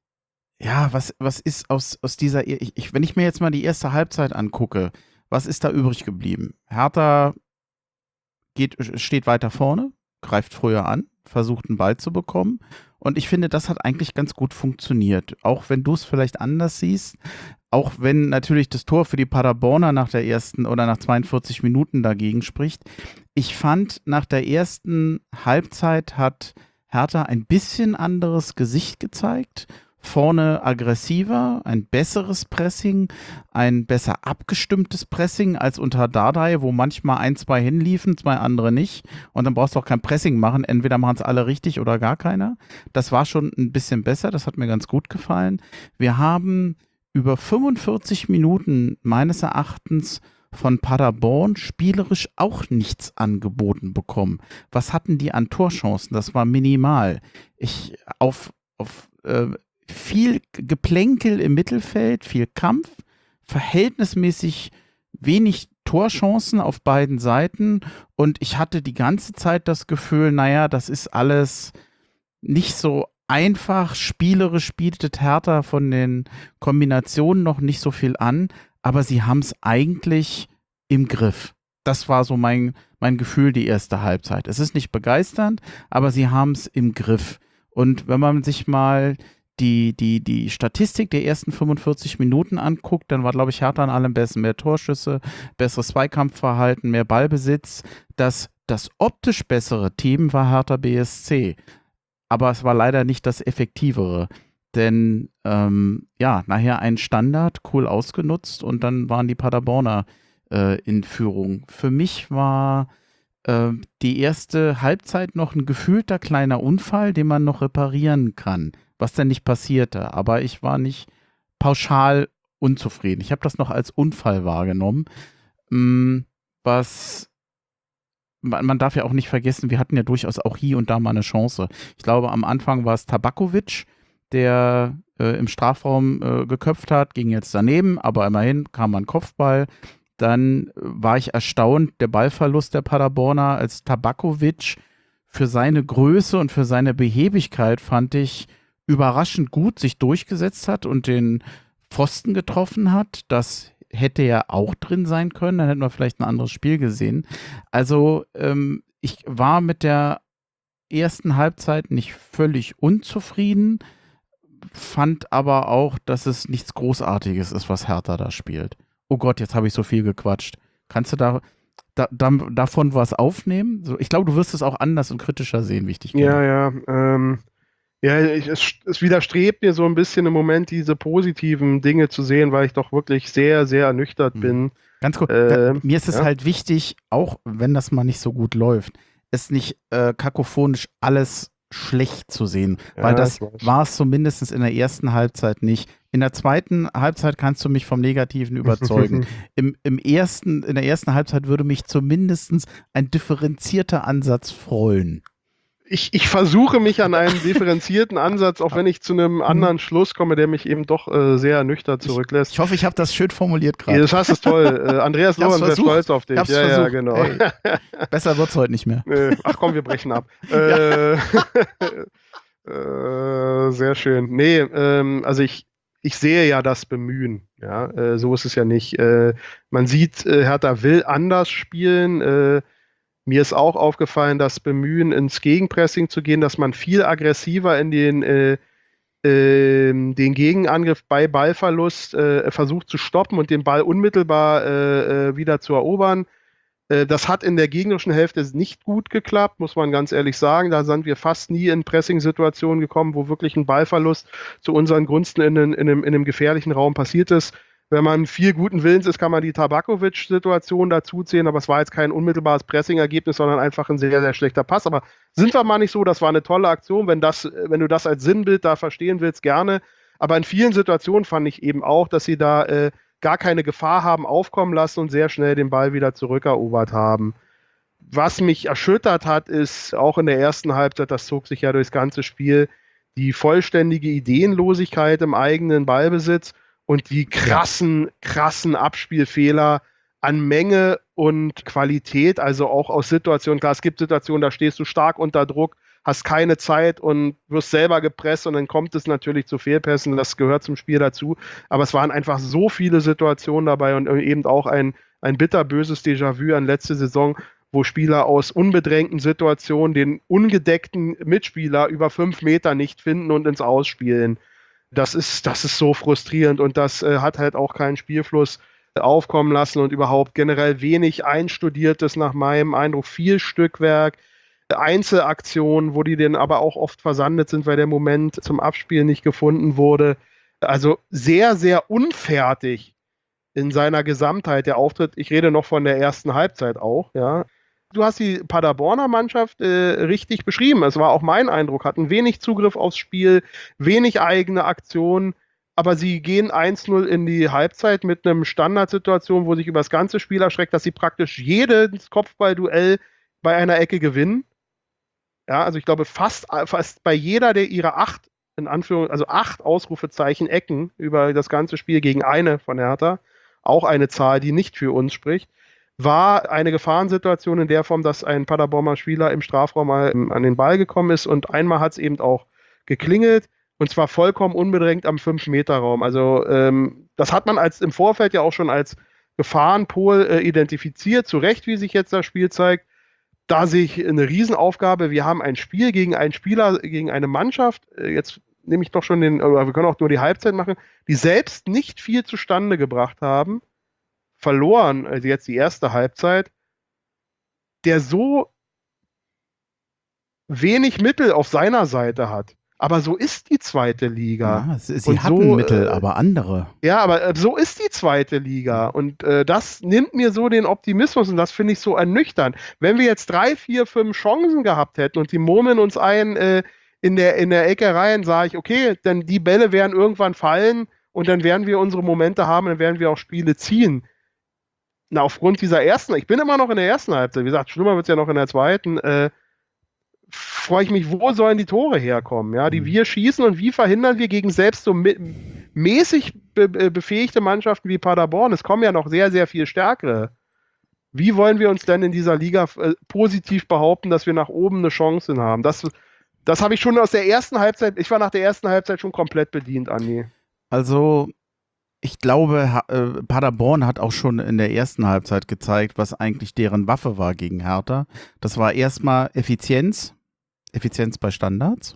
Speaker 3: ja, was, was ist aus, aus dieser, ich, ich, wenn ich mir jetzt mal die erste Halbzeit angucke, was ist da übrig geblieben? Hertha geht, steht weiter vorne, greift früher an, versucht einen Ball zu bekommen. Und ich finde, das hat eigentlich ganz gut funktioniert. Auch wenn du es vielleicht anders siehst, auch wenn natürlich das Tor für die Paderborner nach der ersten oder nach zweiundvierzig Minuten dagegen spricht. Ich fand, nach der ersten Halbzeit hat Hertha ein bisschen anderes Gesicht gezeigt. Vorne aggressiver, ein besseres Pressing, ein besser abgestimmtes Pressing als unter Dardai, wo manchmal ein, zwei hinliefen, zwei andere nicht. Und dann brauchst du auch kein Pressing machen. Entweder machen es alle richtig oder gar keiner. Das war schon ein bisschen besser. Das hat mir ganz gut gefallen. Wir haben über fünfundvierzig Minuten meines Erachtens von Paderborn spielerisch auch nichts angeboten bekommen. Was hatten die an Torchancen? Das war minimal. Ich auf, auf äh, viel Geplänkel im Mittelfeld, viel Kampf, verhältnismäßig wenig Torchancen auf beiden Seiten und ich hatte die ganze Zeit das Gefühl, naja, das ist alles nicht so einfach, spielerisch bietet Hertha von den Kombinationen noch nicht so viel an, aber sie haben es eigentlich im Griff. Das war so mein, mein Gefühl die erste Halbzeit. Es ist nicht begeisternd, aber sie haben es im Griff. Und wenn man sich mal die, die, die Statistik der ersten fünfundvierzig Minuten anguckt, dann war, glaube ich, Hertha an allem besten. Mehr Torschüsse, besseres Zweikampfverhalten, mehr Ballbesitz. Das, das optisch bessere Team war Hertha B S C. Aber es war leider nicht das effektivere. Denn, ähm, ja, nachher ein Standard, cool ausgenutzt und dann waren die Paderborner äh, in Führung. Für mich war äh, die erste Halbzeit noch ein gefühlter kleiner Unfall, den man noch reparieren kann. Was denn nicht passierte. Aber ich war nicht pauschal unzufrieden. Ich habe das noch als Unfall wahrgenommen. Was, man, man darf ja auch nicht vergessen, wir hatten ja durchaus auch hier und da mal eine Chance. Ich glaube, am Anfang war es Tabakovic, der äh, im Strafraum äh, geköpft hat, ging jetzt daneben, aber immerhin kam ein Kopfball. Dann war ich erstaunt, der Ballverlust der Paderborner, als Tabakovic für seine Größe und für seine Behebigkeit, fand ich, überraschend gut sich durchgesetzt hat und den Pfosten getroffen hat. Das hätte ja auch drin sein können, dann hätten wir vielleicht ein anderes Spiel gesehen. Also ähm, ich war mit der ersten Halbzeit nicht völlig unzufrieden, fand aber auch, dass es nichts Großartiges ist, was Hertha da spielt. Oh Gott, jetzt habe ich so viel gequatscht. Kannst du da, da, da davon was aufnehmen? So, ich glaube, du wirst es auch anders und kritischer sehen, wie ich dich kenne.
Speaker 4: Ja, ja, ähm Ja, ich, es, es widerstrebt mir so ein bisschen im Moment, diese positiven Dinge zu sehen, weil ich doch wirklich sehr, sehr ernüchtert bin.
Speaker 3: Ganz kurz,
Speaker 4: Äh,
Speaker 3: mir ist es
Speaker 4: ja.
Speaker 3: halt wichtig, auch wenn das mal nicht so gut läuft, es nicht äh, kakophonisch alles schlecht zu sehen,
Speaker 4: Ja,
Speaker 3: weil das
Speaker 4: ich weiß.
Speaker 3: war es zumindest in der ersten Halbzeit nicht. In der zweiten Halbzeit kannst du mich vom Negativen überzeugen. Im, im ersten, in der ersten Halbzeit würde mich zumindest ein differenzierter Ansatz freuen.
Speaker 4: Ich, ich versuche mich an einen differenzierten Ansatz, auch wenn ich zu einem anderen Schluss komme, der mich eben doch äh, sehr ernüchtert zurücklässt.
Speaker 3: Ich hoffe, ich habe das schön formuliert
Speaker 4: Ja,
Speaker 3: gerade.
Speaker 4: das hast du toll. Äh, Andreas
Speaker 3: Ich hab's
Speaker 4: Lorenz wäre
Speaker 3: versucht.
Speaker 4: stolz auf dich.
Speaker 3: Ich hab's
Speaker 4: Ja, ja,
Speaker 3: versucht.
Speaker 4: genau.
Speaker 3: Ey, besser wird's heute nicht mehr.
Speaker 4: Äh, ach komm, wir brechen ab. Äh, äh, sehr schön. Nee, ähm, also ich, ich sehe ja das Bemühen. Ja, äh, so ist es ja nicht. Äh, man sieht, äh, Hertha will anders spielen. Äh, mir ist auch aufgefallen, das Bemühen, ins Gegenpressing zu gehen, dass man viel aggressiver in den, äh, ähm, den Gegenangriff bei Ballverlust äh, versucht zu stoppen und den Ball unmittelbar äh, äh, wieder zu erobern. Äh, das hat in der gegnerischen Hälfte nicht gut geklappt, muss man ganz ehrlich sagen. Da sind wir fast nie in Pressing-Situationen gekommen, wo wirklich ein Ballverlust zu unseren Gunsten in, in, in, einem, in einem gefährlichen Raum passiert ist. Wenn man viel guten Willens ist, kann man die Tabakovic-Situation dazuzählen, aber es war jetzt kein unmittelbares Pressing-Ergebnis, sondern einfach ein sehr, sehr schlechter Pass. Aber sind wir mal nicht so, das war eine tolle Aktion. Wenn, das, wenn du das als Sinnbild da verstehen willst, gerne. Aber in vielen Situationen fand ich eben auch, dass sie da äh, gar keine Gefahr haben aufkommen lassen und sehr schnell den Ball wieder zurückerobert haben. Was mich erschüttert hat, ist auch in der ersten Halbzeit, das zog sich ja durchs ganze Spiel, die vollständige Ideenlosigkeit im eigenen Ballbesitz und die krassen, krassen Abspielfehler an Menge und Qualität, also auch aus Situationen. Klar, es gibt Situationen, da stehst du stark unter Druck, hast keine Zeit und wirst selber gepresst und dann kommt es natürlich zu Fehlpässen, das gehört zum Spiel dazu. Aber es waren einfach so viele Situationen dabei und eben auch ein, ein bitterböses Déjà-vu an letzte Saison, wo Spieler aus unbedrängten Situationen den ungedeckten Mitspieler über fünf Meter nicht finden und ins Ausspielen. Das ist, das ist so frustrierend und das äh, hat halt auch keinen Spielfluss äh, aufkommen lassen und überhaupt generell wenig Einstudiertes nach meinem Eindruck, viel Stückwerk, äh, Einzelaktionen, wo die dann aber auch oft versandet sind, weil der Moment zum Abspielen nicht gefunden wurde. Also sehr, sehr unfertig in seiner Gesamtheit der Auftritt. Ich rede noch von der ersten Halbzeit auch, ja. Du hast die Paderborner Mannschaft äh, richtig beschrieben. Es war auch mein Eindruck, hatten wenig Zugriff aufs Spiel, wenig eigene Aktionen, aber sie gehen eins null in die Halbzeit mit einem Standardsituation, wo sich über das ganze Spiel erschreckt, dass sie praktisch jedes Kopfballduell bei einer Ecke gewinnen. Ja, also ich glaube fast, fast bei jeder der ihrer acht, in Anführung, also acht Ausrufezeichen Ecken über das ganze Spiel gegen eine von Hertha, auch eine Zahl, die nicht für uns spricht, war eine Gefahrensituation in der Form, dass ein Paderborner Spieler im Strafraum mal an den Ball gekommen ist und einmal hat es eben auch geklingelt und zwar vollkommen unbedrängt am fünf Meter Raum. Also ähm, das hat man als im Vorfeld ja auch schon als Gefahrenpol äh, identifiziert, zu Recht, wie sich jetzt das Spiel zeigt. Da sehe ich eine Riesenaufgabe. Wir haben ein Spiel gegen einen Spieler, gegen eine Mannschaft, äh, jetzt nehme ich doch schon den, oder wir können auch nur die Halbzeit machen, die selbst nicht viel zustande gebracht haben, verloren, also jetzt die erste Halbzeit, der so wenig Mittel auf seiner Seite hat. Aber so ist die zweite Liga.
Speaker 3: Ja, sie sie
Speaker 4: und
Speaker 3: hatten
Speaker 4: so,
Speaker 3: Mittel,
Speaker 4: äh,
Speaker 3: aber andere.
Speaker 4: Ja, aber äh, so ist die zweite Liga. Und äh, das nimmt mir so den Optimismus und das finde ich so ernüchternd. Wenn wir jetzt drei, vier, fünf Chancen gehabt hätten und die murmeln uns ein äh, in, der, in der Ecke rein, sage ich, okay, dann die Bälle werden irgendwann fallen und dann werden wir unsere Momente haben, dann werden wir auch Spiele ziehen. Na, aufgrund dieser ersten, ich bin immer noch in der ersten Halbzeit, wie gesagt, schlimmer wird es ja noch in der zweiten, äh, freue ich mich, wo sollen die Tore herkommen, ja, die wir schießen und wie verhindern wir gegen selbst so mäßig be befähigte Mannschaften wie Paderborn, es kommen ja noch sehr, sehr viel stärkere. Wie wollen wir uns denn in dieser Liga äh, positiv behaupten, dass wir nach oben eine Chance haben? Das, das habe ich schon aus der ersten Halbzeit, ich war nach der ersten Halbzeit schon komplett bedient, Andi.
Speaker 3: Also ich glaube, ha äh, Paderborn hat auch schon in der ersten Halbzeit gezeigt, was eigentlich deren Waffe war gegen Hertha. Das war erstmal Effizienz, Effizienz bei Standards,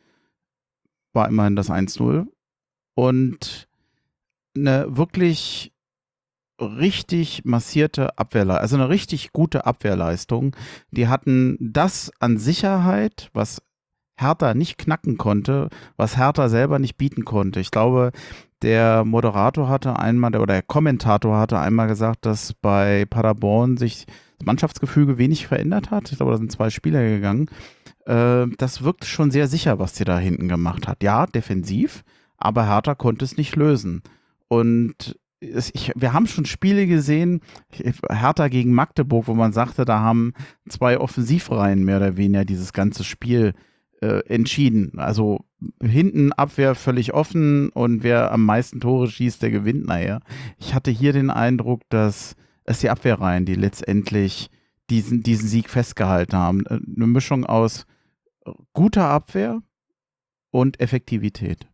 Speaker 3: war immerhin das eins null und eine wirklich richtig massierte Abwehrleistung, also eine richtig gute Abwehrleistung. Die hatten das an Sicherheit, was Hertha nicht knacken konnte, was Hertha selber nicht bieten konnte. Ich glaube, der Moderator hatte einmal, oder der Kommentator hatte einmal gesagt, dass bei Paderborn sich das Mannschaftsgefüge wenig verändert hat. Ich glaube, da sind zwei Spieler gegangen. Äh, das wirkte schon sehr sicher, was sie da hinten gemacht hat. Ja, defensiv, aber Hertha konnte es nicht lösen. Und es, ich, wir haben schon Spiele gesehen, Hertha gegen Magdeburg, wo man sagte, da haben zwei Offensivreihen mehr oder weniger dieses ganze Spiel äh, entschieden. Also hinten Abwehr völlig offen und wer am meisten Tore schießt, der gewinnt nachher. Ich hatte hier den Eindruck, dass es die Abwehrreihen, die letztendlich diesen, diesen Sieg festgehalten haben. Eine Mischung aus guter Abwehr und Effektivität.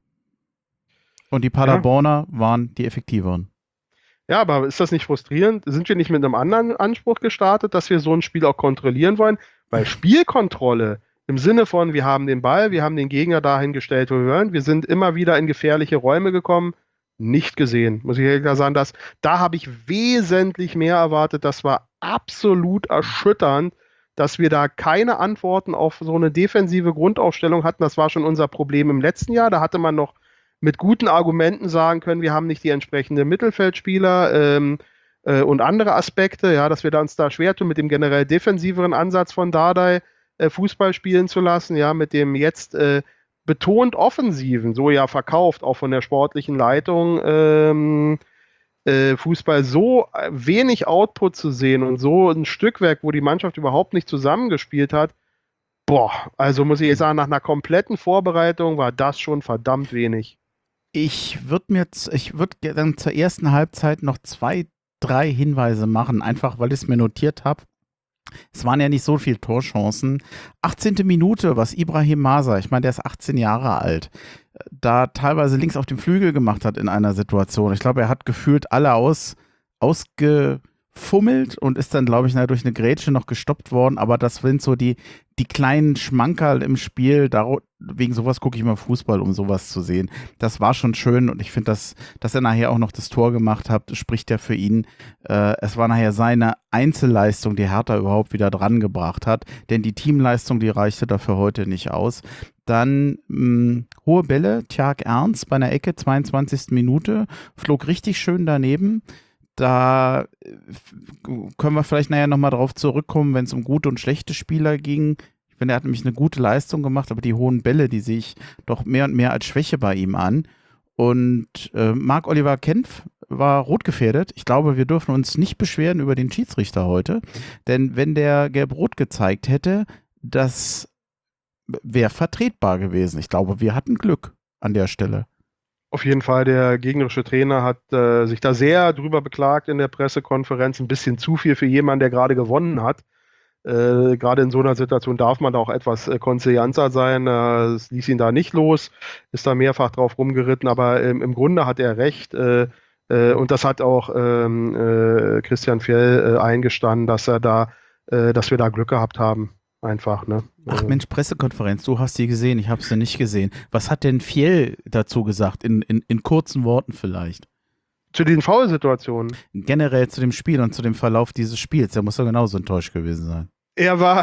Speaker 3: Und die Paderborner ja. waren die effektiveren.
Speaker 4: Ja, aber ist das nicht frustrierend? Sind wir nicht mit einem anderen Anspruch gestartet, dass wir so ein Spiel auch kontrollieren wollen? Weil Spielkontrolle im Sinne von, wir haben den Ball, wir haben den Gegner dahin gestellt, wo wir wollen, wir sind immer wieder in gefährliche Räume gekommen, nicht gesehen. Muss ich ehrlich sagen, dass, da habe ich wesentlich mehr erwartet. Das war absolut erschütternd, dass wir da keine Antworten auf so eine defensive Grundaufstellung hatten. Das war schon unser Problem im letzten Jahr. Da hatte man noch mit guten Argumenten sagen können, wir haben nicht die entsprechenden Mittelfeldspieler ähm, äh, und andere Aspekte, ja, dass wir da uns da schwer tun, mit dem generell defensiveren Ansatz von Dardai äh, Fußball spielen zu lassen, ja, mit dem jetzt äh, betont offensiven, so ja verkauft, auch von der sportlichen Leitung, ähm, äh, Fußball so wenig Output zu sehen und so ein Stückwerk, wo die Mannschaft überhaupt nicht zusammengespielt hat. Boah, also muss ich jetzt sagen, nach einer kompletten Vorbereitung war das schon verdammt wenig.
Speaker 3: Ich würde mir, ich würde dann zur ersten Halbzeit noch zwei, drei Hinweise machen, einfach weil ich es mir notiert habe. Es waren ja nicht so viele Torchancen. achtzehnte Minute, was Ibrahim Masa, ich meine, der ist achtzehn Jahre alt, da teilweise links auf dem Flügel gemacht hat in einer Situation. Ich glaube, er hat gefühlt alle aus, ausgefummelt und ist dann, glaube ich, durch eine Grätsche noch gestoppt worden. Aber das sind so die, die kleinen Schmankerl im Spiel. Dar- wegen sowas gucke ich mal Fußball, um sowas zu sehen. Das war schon schön und ich finde, dass, dass er nachher auch noch das Tor gemacht hat, spricht ja für ihn. Äh, es war nachher seine Einzelleistung, die Hertha überhaupt wieder dran gebracht hat, denn die Teamleistung, die reichte dafür heute nicht aus. Dann mh, hohe Bälle, Tjark Ernst bei einer Ecke, zweiundzwanzigste Minute, flog richtig schön daneben. Da können wir vielleicht nachher nochmal drauf zurückkommen, wenn es um gute und schlechte Spieler ging. Ich finde, er hat nämlich eine gute Leistung gemacht, aber die hohen Bälle, die sehe ich doch mehr und mehr als Schwäche bei ihm an. Und äh, Marc-Oliver Kempf war rot gefährdet. Ich glaube, wir dürfen uns nicht beschweren über den Schiedsrichter heute, denn wenn der gelb-rot gezeigt hätte, das wäre vertretbar gewesen. Ich glaube, wir hatten Glück an der Stelle.
Speaker 4: Auf jeden Fall, der gegnerische Trainer hat äh, sich da sehr drüber beklagt in der Pressekonferenz. Ein bisschen zu viel für jemanden, der gerade gewonnen hat. Äh, gerade in so einer Situation darf man da auch etwas äh, konzilianter sein. Äh, es ließ ihn da nicht los, ist da mehrfach drauf rumgeritten, aber ähm, im Grunde hat er recht. Äh, äh, und das hat auch ähm, äh, Christian Fjell äh, eingestanden, dass er da, äh, dass wir da Glück gehabt haben. Einfach, ne?
Speaker 3: Ach Mensch, Pressekonferenz, du hast sie gesehen, ich habe sie nicht gesehen. Was hat denn Fjell dazu gesagt, in, in, in kurzen Worten vielleicht?
Speaker 4: Zu den Foul-Situationen?
Speaker 3: Generell zu dem Spiel und zu dem Verlauf dieses Spiels, der muss doch genauso enttäuscht gewesen sein.
Speaker 4: Er war,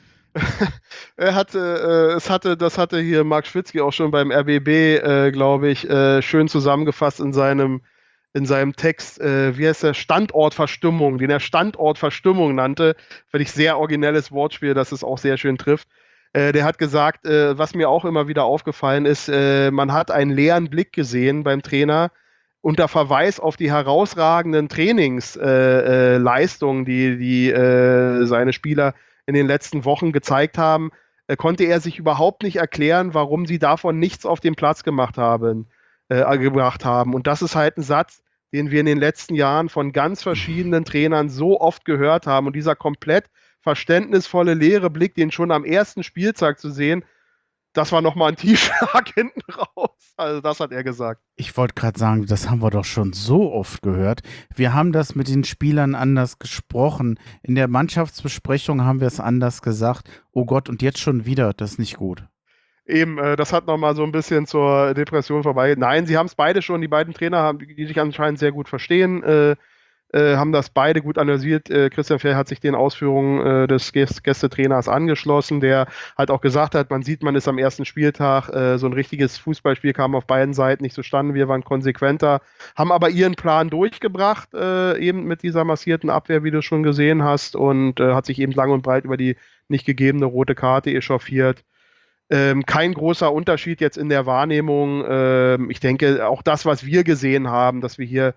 Speaker 4: er hatte, äh, es hatte, das hatte hier Marc Schwitzky auch schon beim R B B, äh, glaube ich, äh, schön zusammengefasst in seinem in seinem Text, äh, wie heißt der, Standortverstimmung, den er Standortverstimmung nannte, finde ich sehr originelles Wortspiel, das es auch sehr schön trifft. Äh, der hat gesagt, äh, was mir auch immer wieder aufgefallen ist, äh, man hat einen leeren Blick gesehen beim Trainer unter Verweis auf die herausragenden Trainingsleistungen, äh, äh, die, die äh, seine Spieler in den letzten Wochen gezeigt haben, äh, konnte er sich überhaupt nicht erklären, warum sie davon nichts auf dem Platz gemacht haben. Äh, gebracht haben. Und das ist halt ein Satz, den wir in den letzten Jahren von ganz verschiedenen Trainern so oft gehört haben. Und dieser komplett verständnisvolle, leere Blick, den schon am ersten Spieltag zu sehen, das war nochmal ein Tiefschlag hinten raus. Also das hat er gesagt.
Speaker 3: Ich wollte gerade sagen, das haben wir doch schon so oft gehört. Wir haben das mit den Spielern anders gesprochen. In der Mannschaftsbesprechung haben wir es anders gesagt. Oh Gott, und jetzt schon wieder, das ist nicht gut.
Speaker 4: Eben, äh, das hat nochmal so ein bisschen zur Depression vorbei. Nein, sie haben es beide schon, die beiden Trainer, haben, die sich anscheinend sehr gut verstehen, äh, äh, haben das beide gut analysiert. Äh, Christian Fjell hat sich den Ausführungen äh, des Gäst- Gästetrainers angeschlossen, der halt auch gesagt hat, man sieht, man ist am ersten Spieltag, äh, so ein richtiges Fußballspiel kam auf beiden Seiten nicht zustande, wir waren konsequenter, haben aber ihren Plan durchgebracht, äh, eben mit dieser massierten Abwehr, wie du schon gesehen hast, und äh, hat sich eben lang und breit über die nicht gegebene rote Karte echauffiert. Ähm, kein großer Unterschied jetzt in der Wahrnehmung. Ähm, ich denke, auch das, was wir gesehen haben, dass wir hier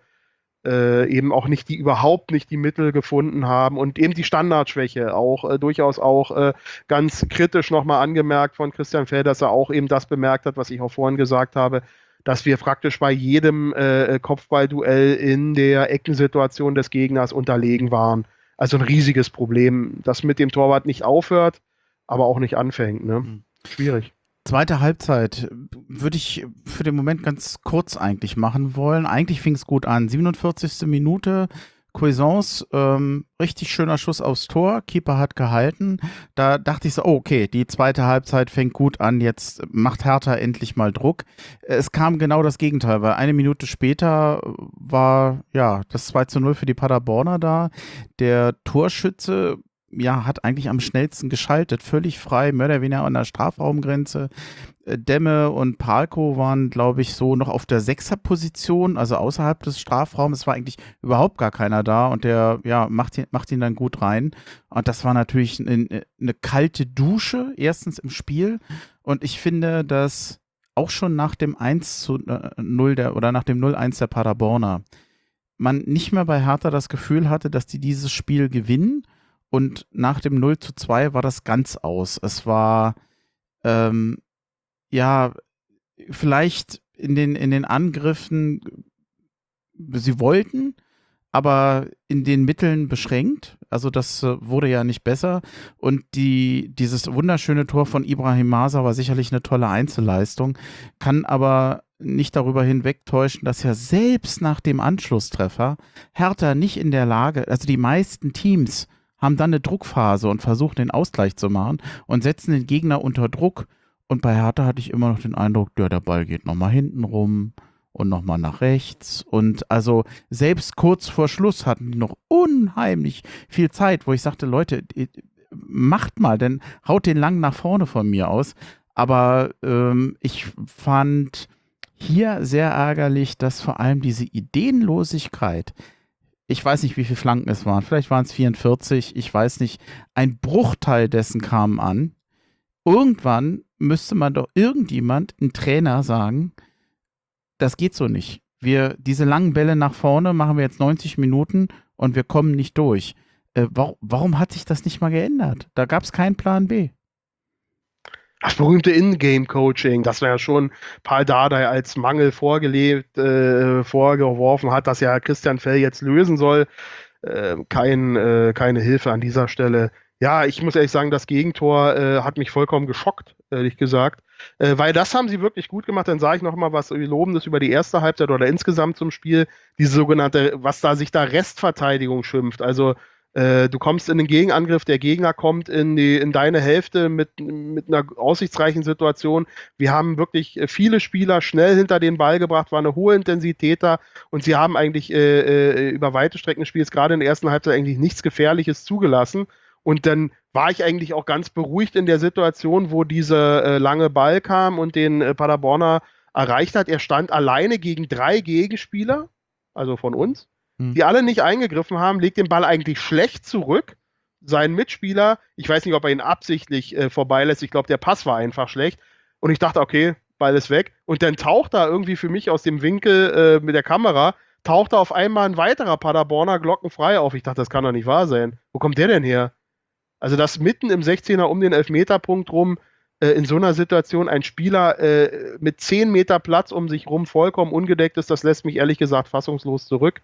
Speaker 4: äh, eben auch nicht die, überhaupt nicht die Mittel gefunden haben und eben die Standardschwäche auch äh, durchaus auch äh, ganz kritisch nochmal angemerkt von Christian Fjell, dass er auch eben das bemerkt hat, was ich auch vorhin gesagt habe, dass wir praktisch bei jedem äh, Kopfballduell in der Eckensituation des Gegners unterlegen waren. Also ein riesiges Problem, das mit dem Torwart nicht aufhört, aber auch nicht anfängt, ne? Mhm. Schwierig.
Speaker 3: Zweite Halbzeit würde ich für den Moment ganz kurz eigentlich machen wollen. Eigentlich fing es gut an. siebenundvierzigste Minute, Cuisance, ähm, richtig schöner Schuss aufs Tor, Keeper hat gehalten. Da dachte ich so, oh, okay, die zweite Halbzeit fängt gut an, jetzt macht Hertha endlich mal Druck. Es kam genau das Gegenteil, weil eine Minute später war ja das zwei zu null für die Paderborner da. Der Torschütze ja, hat eigentlich am schnellsten geschaltet, völlig frei, mehr oder weniger an der Strafraumgrenze. Äh, Demme und Palko waren, glaube ich, so noch auf der Sechserposition, also außerhalb des Strafraums. Es war eigentlich überhaupt gar keiner da und der, ja, macht ihn, macht ihn dann gut rein. Und das war natürlich eine, eine kalte Dusche, erstens im Spiel. Und ich finde, dass auch schon nach dem eins zu null der, oder nach dem null eins der Paderborner man nicht mehr bei Hertha das Gefühl hatte, dass die dieses Spiel gewinnen. Und nach dem null zu zwei war das ganz aus. Es war, ähm, ja, vielleicht in den, in den Angriffen, sie wollten, aber in den Mitteln beschränkt. Also das äh, wurde ja nicht besser. Und die, dieses wunderschöne Tor von Ibrahim Masa war sicherlich eine tolle Einzelleistung, kann aber nicht darüber hinwegtäuschen, dass ja selbst nach dem Anschlusstreffer Hertha nicht in der Lage, also die meisten Teams haben dann eine Druckphase und versuchen den Ausgleich zu machen und setzen den Gegner unter Druck. Und bei Hertha hatte ich immer noch den Eindruck, ja, der Ball geht nochmal hinten rum und nochmal nach rechts. Und also selbst kurz vor Schluss hatten die noch unheimlich viel Zeit, wo ich sagte, Leute, macht mal, denn haut den lang nach vorne von mir aus. Aber ähm, ich fand hier sehr ärgerlich, dass vor allem diese Ideenlosigkeit, ich weiß nicht, wie viele Flanken es waren, vielleicht waren es vierundvierzig, ich weiß nicht, ein Bruchteil dessen kam an. Irgendwann müsste man doch irgendjemand, ein Trainer, sagen, das geht so nicht. Wir, diese langen Bälle nach vorne machen wir jetzt neunzig Minuten und wir kommen nicht durch. Äh, warum, warum hat sich das nicht mal geändert? Da gab es keinen Plan B.
Speaker 4: Das berühmte In-Game-Coaching, das ja schon Paul Dardai als Mangel vorgelebt, äh, vorgeworfen hat, dass ja Christian Fell jetzt lösen soll. Äh, kein, äh, keine Hilfe an dieser Stelle. Ja, ich muss ehrlich sagen, das Gegentor äh, hat mich vollkommen geschockt, ehrlich gesagt. Äh, weil das haben sie wirklich gut gemacht. Dann sage ich noch mal was Lobendes über die erste Halbzeit oder insgesamt zum Spiel. Diese sogenannte, was da sich da Restverteidigung schimpft. Also äh, du kommst in den Gegenangriff, der Gegner kommt in, die, in deine Hälfte mit, mit einer aussichtsreichen Situation. Wir haben wirklich viele Spieler schnell hinter den Ball gebracht, war eine hohe Intensität da und sie haben eigentlich äh, über weite Strecken des Spiels, gerade in der ersten Halbzeit, eigentlich nichts Gefährliches zugelassen. Und dann war ich eigentlich auch ganz beruhigt in der Situation, wo dieser äh, lange Ball kam und den äh, Paderborner erreicht hat. Er stand alleine gegen drei Gegenspieler, also von uns, hm. die alle nicht eingegriffen haben, legt den Ball eigentlich schlecht zurück. Sein Mitspieler, ich weiß nicht, ob er ihn absichtlich äh, vorbeilässt, ich glaube, der Pass war einfach schlecht. Und ich dachte, okay, Ball ist weg. Und dann taucht da irgendwie für mich aus dem Winkel äh, mit der Kamera, taucht da auf einmal ein weiterer Paderborner glockenfrei auf. Ich dachte, das kann doch nicht wahr sein. Wo kommt der denn her? Also, dass mitten im sechzehner um den Elfmeterpunkt rum äh, in so einer Situation ein Spieler äh, mit zehn Meter Platz um sich rum vollkommen ungedeckt ist, das lässt mich ehrlich gesagt fassungslos zurück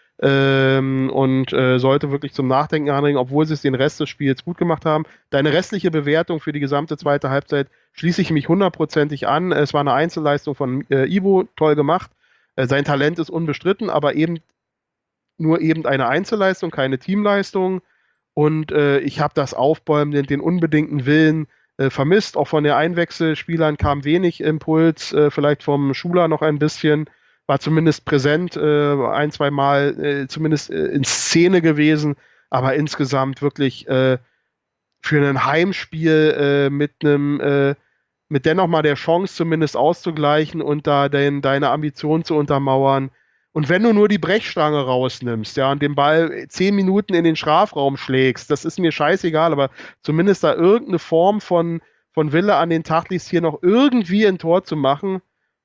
Speaker 4: ähm, und äh, sollte wirklich zum Nachdenken anregen, obwohl sie es den Rest des Spiels gut gemacht haben. Deine restliche Bewertung für die gesamte zweite Halbzeit schließe ich mich hundertprozentig an. Es war eine Einzelleistung von äh, Ivo, toll gemacht. Äh, sein Talent ist unbestritten, aber eben nur eben eine Einzelleistung, keine Teamleistung. Und äh, ich habe das Aufbäumen, den, den unbedingten Willen äh, vermisst. Auch von den Einwechselspielern kam wenig Impuls, äh, vielleicht vom Schuler noch ein bisschen, war zumindest präsent, äh, ein, zwei Mal äh, zumindest äh, in Szene gewesen, aber insgesamt wirklich äh, für ein Heimspiel äh, mit einem, äh, mit dennoch mal der Chance zumindest auszugleichen und da den, deine Ambition zu untermauern. Und wenn du nur die Brechstange rausnimmst, ja, und den Ball zehn Minuten in den Strafraum schlägst, das ist mir scheißegal, aber zumindest da irgendeine Form von, von Wille an den Tag liegst, hier noch irgendwie ein Tor zu machen,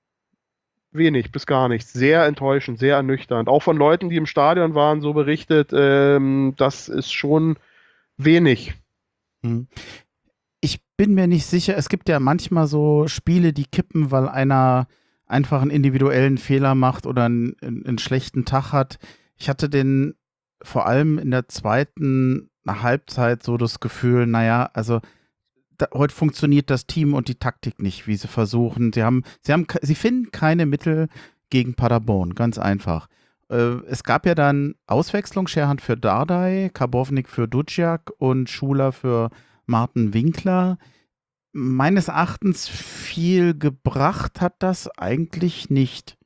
Speaker 4: wenig bis gar nichts. Sehr enttäuschend, sehr ernüchternd. Auch von Leuten, die im Stadion waren, so berichtet, ähm, das ist schon wenig.
Speaker 3: Hm. Ich bin mir nicht sicher, es gibt ja manchmal so Spiele, die kippen, weil einer einfach einen individuellen Fehler macht oder einen, einen schlechten Tag hat. Ich hatte den vor allem in der zweiten Halbzeit so das Gefühl, naja, also da, heute funktioniert das Team und die Taktik nicht, wie sie versuchen. Sie haben, sie haben, sie finden keine Mittel gegen Paderborn, ganz einfach. Äh, es gab ja dann Auswechslung, Scherhand für Dardai, Karbovnik für Duciak und Schuler für Martin Winkler. Meines Erachtens viel gebracht hat das eigentlich nicht.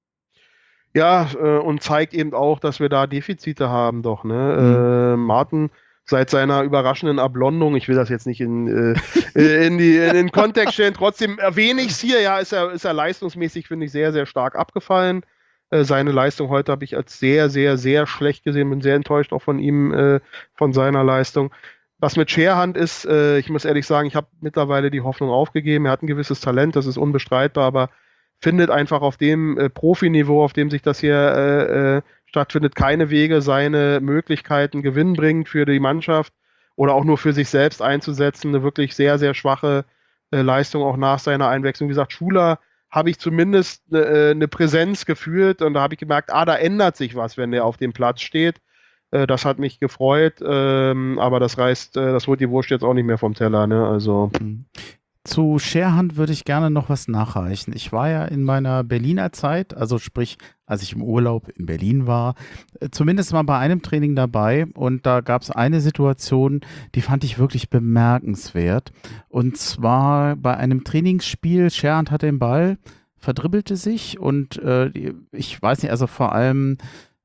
Speaker 4: Ja, äh, und zeigt eben auch, dass wir da Defizite haben doch, ne?
Speaker 3: Mhm.
Speaker 4: Äh, Martin seit seiner überraschenden Ablondung, ich will das jetzt nicht in, äh, in, die, in den Kontext stellen, trotzdem erwähne ich es hier, ja, ist er, ist er leistungsmäßig, finde ich, sehr, sehr stark abgefallen. Äh, seine Leistung heute habe ich als sehr, sehr, sehr schlecht gesehen, bin sehr enttäuscht auch von ihm, äh, von seiner Leistung. Was mit Scherhand ist, äh, ich muss ehrlich sagen, ich habe mittlerweile die Hoffnung aufgegeben. Er hat ein gewisses Talent, das ist unbestreitbar, aber findet einfach auf dem äh, Profiniveau, auf dem sich das hier äh, äh, stattfindet, keine Wege, seine Möglichkeiten gewinnbringend für die Mannschaft oder auch nur für sich selbst einzusetzen. Eine wirklich sehr, sehr schwache äh, Leistung auch nach seiner Einwechslung. Wie gesagt, Schuler habe ich zumindest eine, äh, eine Präsenz gefühlt und da habe ich gemerkt, ah, da ändert sich was, wenn der auf dem Platz steht. Äh, das hat mich gefreut, ähm, aber das reißt, äh, das holt die Wurst jetzt auch nicht mehr vom Teller, ne? Also.
Speaker 3: Mhm. Zu Scherhand würde ich gerne noch was nachreichen. Ich war ja in meiner Berliner Zeit, also sprich, als ich im Urlaub in Berlin war, äh, zumindest mal bei einem Training dabei und da gab es eine Situation, die fand ich wirklich bemerkenswert. Und zwar bei einem Trainingsspiel, Scherhand hatte den Ball, verdribbelte sich und äh, ich weiß nicht, also vor allem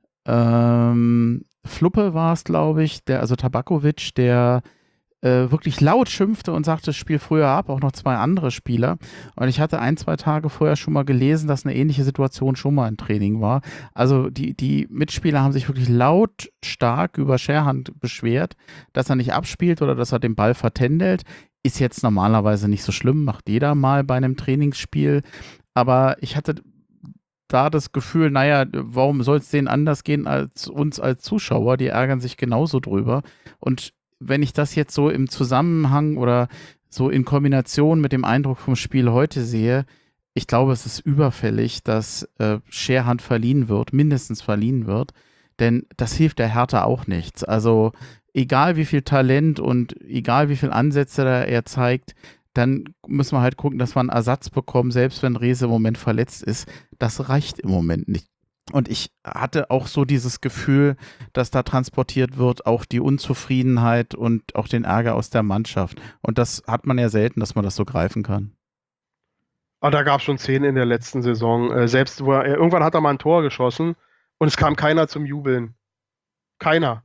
Speaker 3: ähm, Fluppe war es, glaube ich, der, also Tabakovic, der äh, wirklich laut schimpfte und sagte, Spiel früher ab, auch noch zwei andere Spieler. Und ich hatte ein, zwei Tage vorher schon mal gelesen, dass eine ähnliche Situation schon mal im Training war. Also die, die Mitspieler haben sich wirklich lautstark über Scherhand beschwert, dass er nicht abspielt oder dass er den Ball vertändelt. Ist jetzt normalerweise nicht so schlimm, macht jeder mal bei einem Trainingsspiel. Aber ich hatte da das Gefühl, naja, warum soll es denen anders gehen als uns als Zuschauer? Die ärgern sich genauso drüber. Und wenn ich das jetzt so im Zusammenhang oder so in Kombination mit dem Eindruck vom Spiel heute sehe, ich glaube, es ist überfällig, dass äh, Scherhand verliehen wird, mindestens verliehen wird, denn das hilft der Hertha auch nichts. Also egal wie viel Talent und egal wie viel Ansätze da er zeigt, dann müssen wir halt gucken, dass wir einen Ersatz bekommen, selbst wenn Rehse im Moment verletzt ist. Das reicht im Moment nicht. Und ich hatte auch so dieses Gefühl, dass da transportiert wird, auch die Unzufriedenheit und auch den Ärger aus der Mannschaft. Und das hat man ja selten, dass man das so greifen kann.
Speaker 4: Aber da gab es schon Szenen in der letzten Saison. Äh, selbst wo er, irgendwann hat er mal ein Tor geschossen und es kam keiner zum Jubeln. Keiner.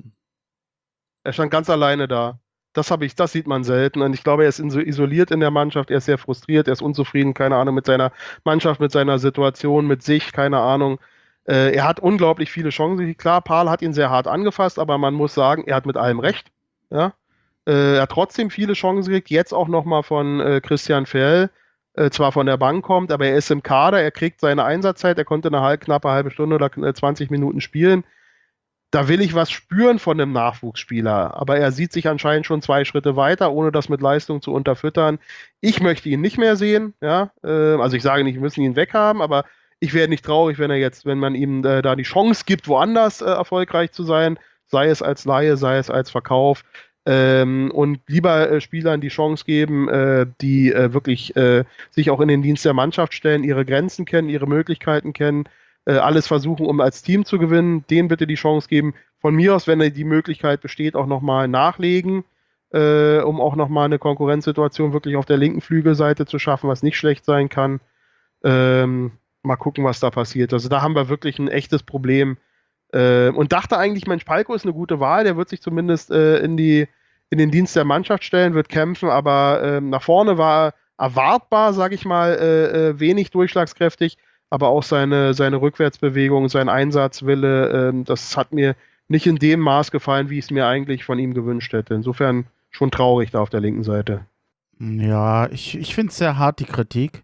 Speaker 4: Er stand ganz alleine da. Das habe ich, das sieht man selten. Und ich glaube, er ist so isoliert in der Mannschaft, er ist sehr frustriert, er ist unzufrieden, keine Ahnung, mit seiner Mannschaft, mit seiner Situation, mit sich, keine Ahnung. Äh, er hat unglaublich viele Chancen. Klar, Pahl hat ihn sehr hart angefasst, aber man muss sagen, er hat mit allem recht. Ja? Äh, er hat trotzdem viele Chancen gekriegt, jetzt auch nochmal von äh, Christian Ferl, äh, zwar von der Bank kommt, aber er ist im Kader, er kriegt seine Einsatzzeit, er konnte eine halb, knappe halbe Stunde oder zwanzig Minuten spielen. Da will ich was spüren von einem Nachwuchsspieler, aber er sieht sich anscheinend schon zwei Schritte weiter, ohne das mit Leistung zu unterfüttern. Ich möchte ihn nicht mehr sehen, ja, äh, also ich sage nicht, wir müssen ihn weghaben, aber ich wäre nicht traurig, wenn er jetzt, wenn man ihm äh, da die Chance gibt, woanders äh, erfolgreich zu sein, sei es als Leihe, sei es als Verkauf, ähm, und lieber äh, Spielern die Chance geben, äh, die äh, wirklich äh, sich auch in den Dienst der Mannschaft stellen, ihre Grenzen kennen, ihre Möglichkeiten kennen, alles versuchen, um als Team zu gewinnen, denen bitte die Chance geben. Von mir aus, wenn die Möglichkeit besteht, auch nochmal nachlegen, äh, um auch nochmal eine Konkurrenzsituation wirklich auf der linken Flügelseite zu schaffen, was nicht schlecht sein kann. Ähm, mal gucken, was da passiert. Also da haben wir wirklich ein echtes Problem. Äh, und dachte eigentlich, Mensch, Palko ist eine gute Wahl, der wird sich zumindest äh, in, die, in den Dienst der Mannschaft stellen, wird kämpfen, aber äh, nach vorne war erwartbar, sage ich mal, äh, äh, wenig durchschlagskräftig. Aber auch seine, seine Rückwärtsbewegung, sein Einsatzwille, ähm, das hat mir nicht in dem Maß gefallen, wie ich es mir eigentlich von ihm gewünscht hätte. Insofern schon traurig da auf der linken Seite.
Speaker 3: Ja, ich, ich finde es sehr hart, die Kritik.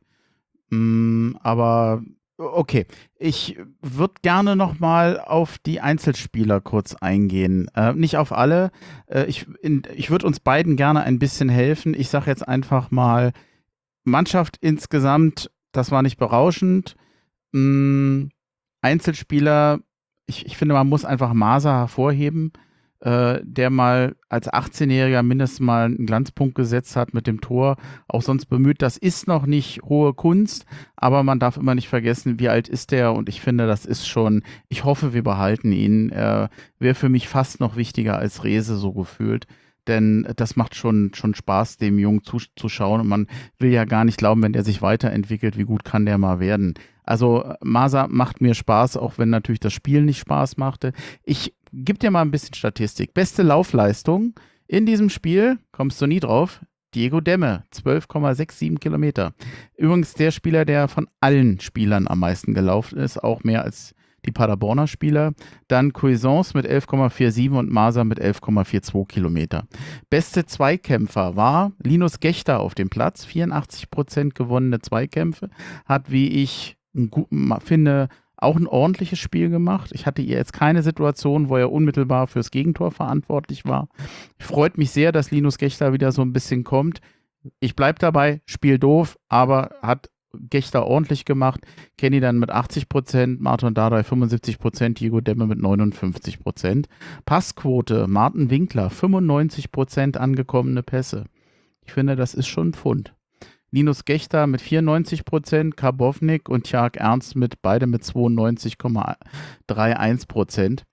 Speaker 3: Mm, aber okay, ich würde gerne nochmal auf die Einzelspieler kurz eingehen. Äh, nicht auf alle. Äh, ich ich würde uns beiden gerne ein bisschen helfen. Ich sage jetzt einfach mal, Mannschaft insgesamt, das war nicht berauschend. Einzelspieler, ich, ich finde, man muss einfach Maser hervorheben. äh, der mal als achtzehnjähriger mindestens mal einen Glanzpunkt gesetzt hat mit dem Tor, auch sonst bemüht. Das ist noch nicht hohe Kunst, aber man darf immer nicht vergessen, wie alt ist der, und ich finde, das ist schon, ich hoffe, wir behalten ihn. Er wäre für mich fast noch wichtiger als Rehse, so gefühlt. Denn das macht schon, schon Spaß, dem Jungen zuzuschauen. Und man will ja gar nicht glauben, wenn der sich weiterentwickelt, wie gut kann der mal werden. Also Masa macht mir Spaß, auch wenn natürlich das Spiel nicht Spaß machte. Ich gebe dir mal ein bisschen Statistik. Beste Laufleistung in diesem Spiel, kommst du nie drauf, Diego Demme, zwölf Komma siebenundsechzig Kilometer. Übrigens der Spieler, der von allen Spielern am meisten gelaufen ist, auch mehr als die Paderborner Spieler. Dann Cuisance mit elf Komma siebenundvierzig und Masa mit elf Komma zweiundvierzig Kilometer. Beste Zweikämpfer war Linus Gächter auf dem Platz. vierundachtzig Prozent gewonnene Zweikämpfe. Hat, wie ich finde, auch ein ordentliches Spiel gemacht. Ich hatte jetzt keine Situation, wo er unmittelbar fürs Gegentor verantwortlich war. Freut mich sehr, dass Linus Gächter wieder so ein bisschen kommt. Ich bleibe dabei, Spiel doof, aber hat Gächter ordentlich gemacht. Kenny dann mit achtzig Prozent, Martin Dardai fünfundsiebzig Prozent, Diego Demme mit neunundfünfzig Prozent. Passquote, Martin Winkler, fünfundneunzig Prozent angekommene Pässe. Ich finde, das ist schon ein Pfund. Linus Gächter mit vierundneunzig Prozent, Karbovnik und Tjark Ernst mit beide mit zweiundneunzig Komma einunddreißig Prozent.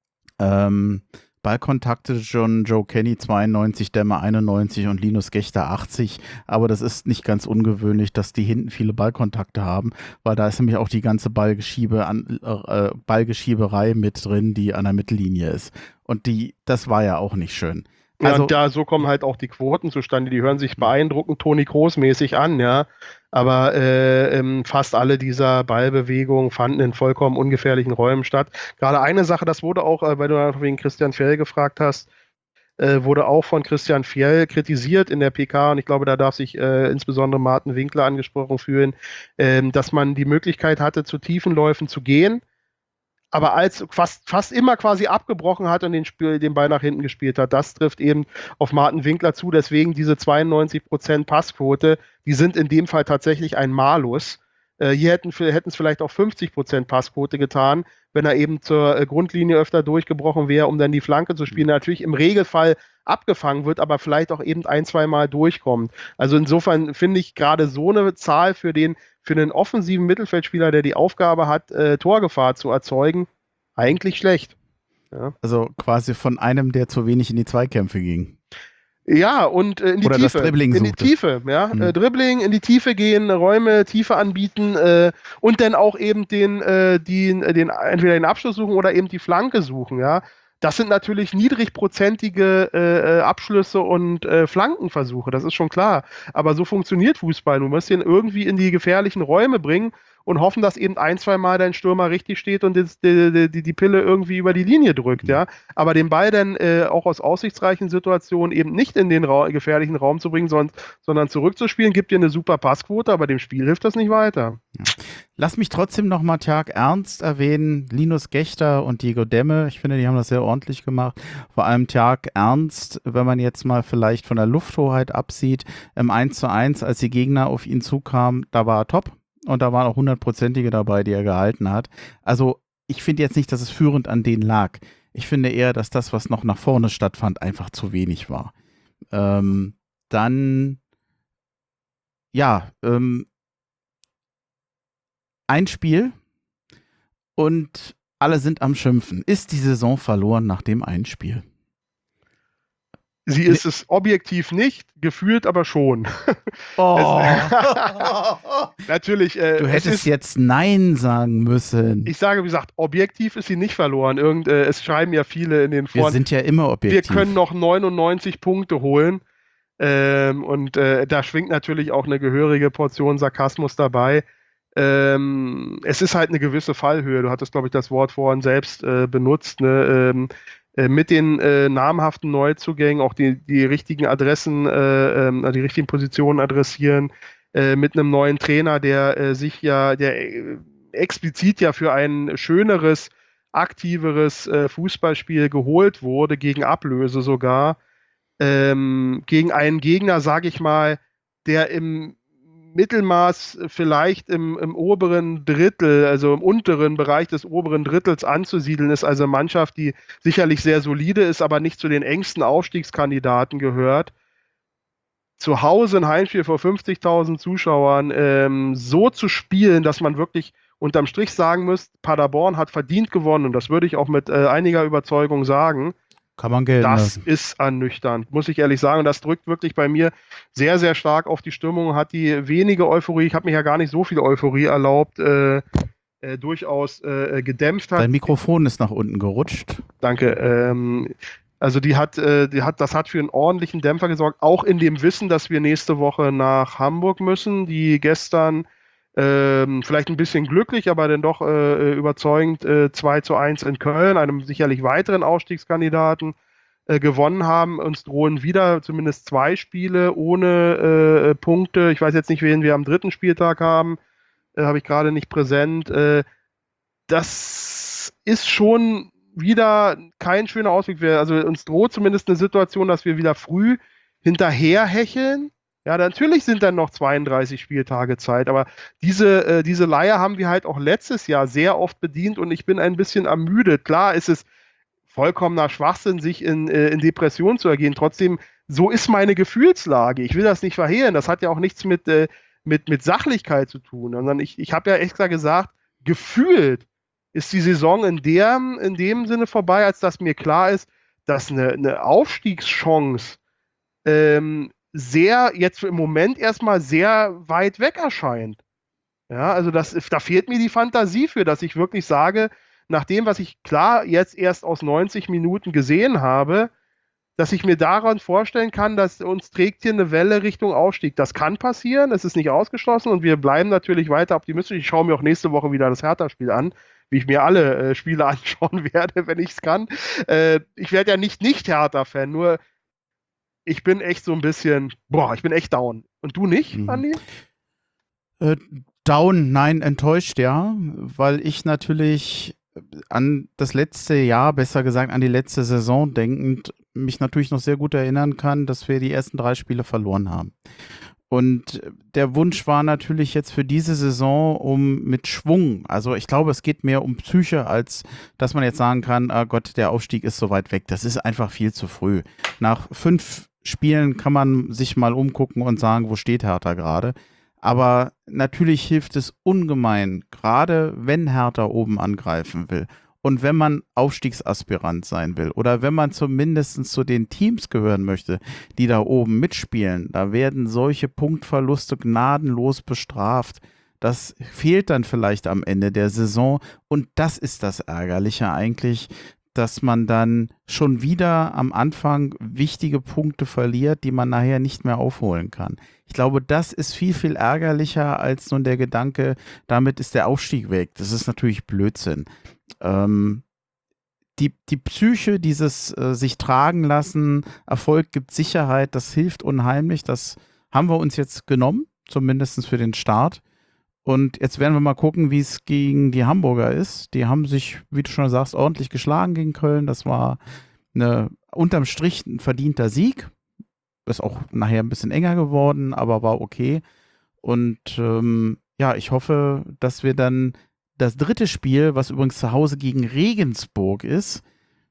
Speaker 3: Ähm, Ballkontakte schon Joe Kenny zweiundneunzig, Demme einundneunzig und Linus Gächter achtzig. Aber das ist nicht ganz ungewöhnlich, dass die hinten viele Ballkontakte haben, weil da ist nämlich auch die ganze Ballgeschiebe an, äh, Ballgeschieberei mit drin, die an der Mittellinie ist. Und die, das war ja auch nicht schön.
Speaker 4: Ja,
Speaker 3: Also,
Speaker 4: und da, so kommen halt auch die Quoten zustande, die hören sich beeindruckend Toni Kroos-mäßig an, ja. Aber äh, ähm, fast alle dieser Ballbewegungen fanden in vollkommen ungefährlichen Räumen statt. Gerade eine Sache, das wurde auch, äh, weil du wegen Christian Fjell gefragt hast, äh, wurde auch von Christian Fjell kritisiert in der P K, und ich glaube, da darf sich äh, insbesondere Martin Winkler angesprochen fühlen, äh, dass man die Möglichkeit hatte, zu tiefen Läufen zu gehen, aber als fast, fast immer quasi abgebrochen hat und den, Spiel, den Ball nach hinten gespielt hat. Das trifft eben auf Martin Winkler zu. Deswegen diese zweiundneunzig Prozent Passquote, die sind in dem Fall tatsächlich ein Malus. Äh, hier hätten es vielleicht auch fünfzig Prozent Passquote getan, wenn er eben zur äh, Grundlinie öfter durchgebrochen wäre, um dann die Flanke zu spielen. Natürlich im Regelfall abgefangen wird, aber vielleicht auch eben ein, zwei Mal durchkommt. Also insofern finde ich gerade so eine Zahl für den für einen offensiven Mittelfeldspieler, der die Aufgabe hat, äh, Torgefahr zu erzeugen, eigentlich schlecht. Ja.
Speaker 3: Also quasi von einem, der zu wenig in die Zweikämpfe ging.
Speaker 4: Ja, und äh, in die
Speaker 3: Oder
Speaker 4: Tiefe.
Speaker 3: das Dribbling
Speaker 4: in die
Speaker 3: suchte.
Speaker 4: Tiefe, ja.
Speaker 3: Hm.
Speaker 4: Äh, Dribbling, in die Tiefe gehen, Räume, Tiefe anbieten äh, und dann auch eben den, äh, den, den, entweder den Abschluss suchen oder eben die Flanke suchen, ja. Das sind natürlich niedrigprozentige äh, Abschlüsse und äh, Flankenversuche, das ist schon klar. Aber so funktioniert Fußball. Du musst ihn irgendwie in die gefährlichen Räume bringen und hoffen, dass eben ein, zwei Mal dein Stürmer richtig steht und das, die, die, die Pille irgendwie über die Linie drückt, ja. Aber den Ball dann äh, auch aus aussichtsreichen Situationen eben nicht in den Ra- gefährlichen Raum zu bringen, sondern, sondern zurückzuspielen, gibt dir eine super Passquote, aber dem Spiel hilft das nicht weiter.
Speaker 3: Ja. Lass mich trotzdem noch mal Tjark Ernst erwähnen, Linus Gächter und Diego Demme. Ich finde, die haben das sehr ordentlich gemacht. Vor allem Tjark Ernst, wenn man jetzt mal vielleicht von der Lufthoheit absieht, im eins zu eins, als die Gegner auf ihn zukamen, da war er top. Und da waren auch hundertprozentige dabei, die er gehalten hat. Also ich finde jetzt nicht, dass es führend an denen lag. Ich finde eher, dass das, was noch nach vorne stattfand, einfach zu wenig war. Ähm, dann, ja, ähm, ein Spiel und alle sind am Schimpfen. Ist die Saison verloren nach dem einen Spiel?
Speaker 4: Sie ist es objektiv nicht, gefühlt aber schon.
Speaker 3: Oh.
Speaker 4: Natürlich. Äh,
Speaker 3: Du
Speaker 4: es
Speaker 3: hättest
Speaker 4: ist,
Speaker 3: jetzt Nein sagen müssen.
Speaker 4: ich sage, wie gesagt, objektiv ist sie nicht verloren. Irgend, äh, es schreiben ja viele in den
Speaker 3: Wir
Speaker 4: Foren,
Speaker 3: sind ja immer
Speaker 4: wir
Speaker 3: objektiv.
Speaker 4: können noch neunundneunzig Punkte holen. Ähm, und äh, da schwingt natürlich auch eine gehörige Portion Sarkasmus dabei. Ähm, es ist halt eine gewisse Fallhöhe. Du hattest, glaube ich, das Wort vorhin selbst äh, benutzt. Ne? Ähm, äh, mit den äh, namhaften Neuzugängen auch die, die richtigen Adressen, äh, äh, die richtigen Positionen adressieren. Äh, mit einem neuen Trainer, der äh, sich ja, der äh, explizit ja für ein schöneres, aktiveres äh, Fußballspiel geholt wurde, gegen Ablöse sogar. Ähm, gegen einen Gegner, sage ich mal, der im Mittelmaß vielleicht im, im oberen Drittel, also im unteren Bereich des oberen Drittels anzusiedeln ist. Also eine Mannschaft, die sicherlich sehr solide ist, aber nicht zu den engsten Aufstiegskandidaten gehört. Zu Hause ein Heimspiel vor fünfzigtausend Zuschauern ähm, so zu spielen, dass man wirklich unterm Strich sagen muss, Paderborn hat verdient gewonnen, und das würde ich auch mit äh, einiger Überzeugung sagen.
Speaker 3: Kann man gelten
Speaker 4: Das
Speaker 3: lassen.
Speaker 4: ist ernüchternd, muss ich ehrlich sagen. Und das drückt wirklich bei mir sehr, sehr stark auf die Stimmung, hat die wenige Euphorie, ich habe mir ja gar nicht so viel Euphorie erlaubt, äh, äh, durchaus äh, gedämpft hat.
Speaker 3: Dein Mikrofon ist nach unten gerutscht.
Speaker 4: Danke. Ähm, also die hat, äh, die hat, das hat für einen ordentlichen Dämpfer gesorgt, auch in dem Wissen, dass wir nächste Woche nach Hamburg müssen, die gestern ähm, vielleicht ein bisschen glücklich, aber dann doch äh, überzeugend äh, zwei zu eins in Köln, einem sicherlich weiteren Aufstiegskandidaten, äh, gewonnen haben. Uns drohen wieder zumindest zwei Spiele ohne äh, Punkte. Ich weiß jetzt nicht, wen wir am dritten Spieltag haben, äh, habe ich gerade nicht präsent. Äh, das ist schon wieder kein schöner Ausweg. Wir, also uns droht zumindest eine Situation, dass wir wieder früh hinterherhecheln. Ja, natürlich sind dann noch zweiunddreißig Spieltage Zeit, aber diese, äh, diese Leier haben wir halt auch letztes Jahr sehr oft bedient, und ich bin ein bisschen ermüdet. Klar ist es vollkommener Schwachsinn, sich in, äh, in Depression zu ergehen. Trotzdem, so ist meine Gefühlslage. Ich will das nicht verhehlen. Das hat ja auch nichts mit, äh, mit, mit Sachlichkeit zu tun, sondern ich, ich habe ja extra gesagt, gefühlt ist die Saison in, der, in dem Sinne vorbei, als dass mir klar ist, dass eine, eine Aufstiegschance ähm, sehr, jetzt im Moment erstmal sehr weit weg erscheint. Ja, also das, da fehlt mir die Fantasie für, dass ich wirklich sage, nach dem, was ich klar jetzt erst aus neunzig Minuten gesehen habe, dass ich mir daran vorstellen kann, dass uns trägt hier eine Welle Richtung Aufstieg. Das kann passieren, es ist nicht ausgeschlossen, und wir bleiben natürlich weiter optimistisch. Ich schaue mir auch nächste Woche wieder das Hertha-Spiel an, wie ich mir alle äh, Spiele anschauen werde, wenn ich es kann. Äh, ich werde ja nicht nicht Hertha-Fan, nur ich bin echt so ein bisschen, boah, ich bin echt down. Und du nicht,
Speaker 3: Mhm.
Speaker 4: Andi?
Speaker 3: Äh, down, nein, enttäuscht, ja, weil ich natürlich an das letzte Jahr, besser gesagt an die letzte Saison denkend, mich natürlich noch sehr gut erinnern kann, dass wir die ersten drei Spiele verloren haben. Und der Wunsch war natürlich jetzt für diese Saison um mit Schwung, also ich glaube, es geht mehr um Psyche, als dass man jetzt sagen kann, ah Gott, der Aufstieg ist so weit weg. Das ist einfach viel zu früh. Nach fünf Spielen kann man sich mal umgucken und sagen, wo steht Hertha gerade. Aber natürlich hilft es ungemein, gerade wenn Hertha oben angreifen will und wenn man Aufstiegsaspirant sein will oder wenn man zumindest zu den Teams gehören möchte, die da oben mitspielen, da werden solche Punktverluste gnadenlos bestraft. Das fehlt dann vielleicht am Ende der Saison, und das ist das Ärgerliche eigentlich, dass man dann schon wieder am Anfang wichtige Punkte verliert, die man nachher nicht mehr aufholen kann. Ich glaube, das ist viel, viel ärgerlicher als nun der Gedanke, damit ist der Aufstieg weg. Das ist natürlich Blödsinn. Ähm, die, die Psyche, dieses äh, sich tragen lassen, Erfolg gibt Sicherheit, das hilft unheimlich. Das haben wir uns jetzt genommen, zumindest für den Start. Und jetzt werden wir mal gucken, wie es gegen die Hamburger ist. Die haben sich, wie du schon sagst, ordentlich geschlagen gegen Köln. Das war eine, unterm Strich ein verdienter Sieg. Ist auch nachher ein bisschen enger geworden, aber war okay. Und ähm, ja, ich hoffe, dass wir dann das dritte Spiel, was übrigens zu Hause gegen Regensburg ist,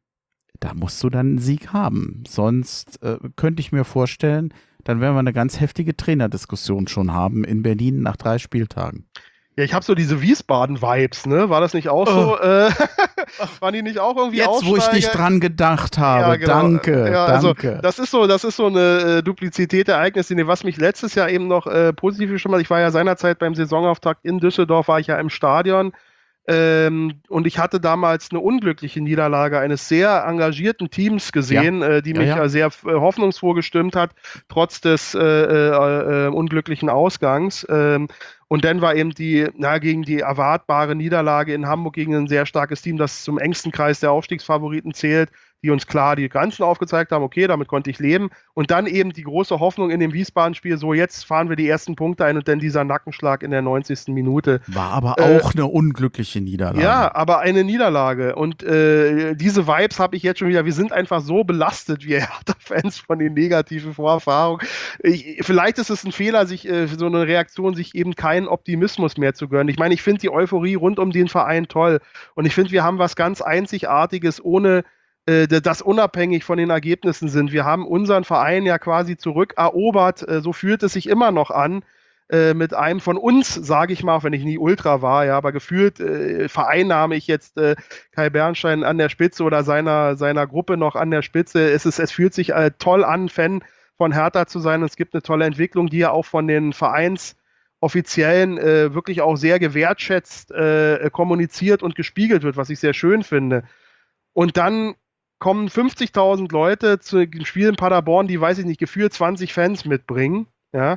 Speaker 3: da musst du dann einen Sieg haben. Sonst äh, könnte ich mir vorstellen, dann werden wir eine ganz heftige Trainerdiskussion schon haben in Berlin nach drei Spieltagen.
Speaker 4: Ja, ich habe so diese Wiesbaden-Vibes, ne? War das nicht auch so?
Speaker 3: Oh.
Speaker 4: Äh, waren die nicht auch irgendwie
Speaker 3: Jetzt,
Speaker 4: Aufsteiger?
Speaker 3: wo ich nicht dran gedacht habe,
Speaker 4: Ja, genau.
Speaker 3: danke,
Speaker 4: Ja, also,
Speaker 3: danke.
Speaker 4: das ist so, das ist so eine äh, Duplizität der Ereignisse, was mich letztes Jahr eben noch äh, positiv gestimmt hat. Ich war ja seinerzeit beim Saisonauftakt in Düsseldorf, war ich ja im Stadion. Ähm, und ich hatte damals eine unglückliche Niederlage eines sehr engagierten Teams gesehen, äh, die
Speaker 3: Ja,
Speaker 4: mich
Speaker 3: ja.
Speaker 4: ja sehr äh, hoffnungsfroh gestimmt hat, trotz des äh, äh, äh, unglücklichen Ausgangs. Ähm, und dann war eben die, na, gegen die erwartbare Niederlage in Hamburg gegen ein sehr starkes Team, das zum engsten Kreis der Aufstiegsfavoriten zählt, die uns klar die Grenzen aufgezeigt haben, okay, damit konnte ich leben. Und dann eben die große Hoffnung in dem Wiesbaden-Spiel, so jetzt fahren wir die ersten Punkte ein und dann dieser Nackenschlag in der neunzigsten Minute.
Speaker 3: War aber
Speaker 4: Äh,
Speaker 3: auch eine unglückliche Niederlage.
Speaker 4: Ja, aber eine Niederlage. Und äh, diese Vibes habe ich jetzt schon wieder. Wir sind einfach so belastet, wir Hertha-Fans, von den negativen Vorerfahrungen. Ich, vielleicht ist es ein Fehler, sich äh, so eine Reaktion, sich eben keinen Optimismus mehr zu gönnen. Ich meine, ich finde die Euphorie rund um den Verein toll. Und ich finde, wir haben was ganz Einzigartiges, ohne äh, das unabhängig von den Ergebnissen sind. Wir haben unseren Verein ja quasi zurückerobert. Äh, so fühlt es sich immer noch an. Äh, mit einem von uns, sage ich mal, auch wenn ich nie Ultra war, ja, aber gefühlt äh, vereinnahme ich jetzt äh, Kai Bernstein an der Spitze oder seiner, seiner Gruppe noch an der Spitze. Es, ist, es fühlt sich äh, toll an, Fan von Hertha zu sein. Und es gibt eine tolle Entwicklung, die ja auch von den Vereinsoffiziellen äh, wirklich auch sehr gewertschätzt äh, kommuniziert und gespiegelt wird, was ich sehr schön finde. Und dann kommen fünfzigtausend Leute zu dem Spiel in Paderborn, die, weiß ich nicht, gefühlt zwanzig Fans mitbringen, ja,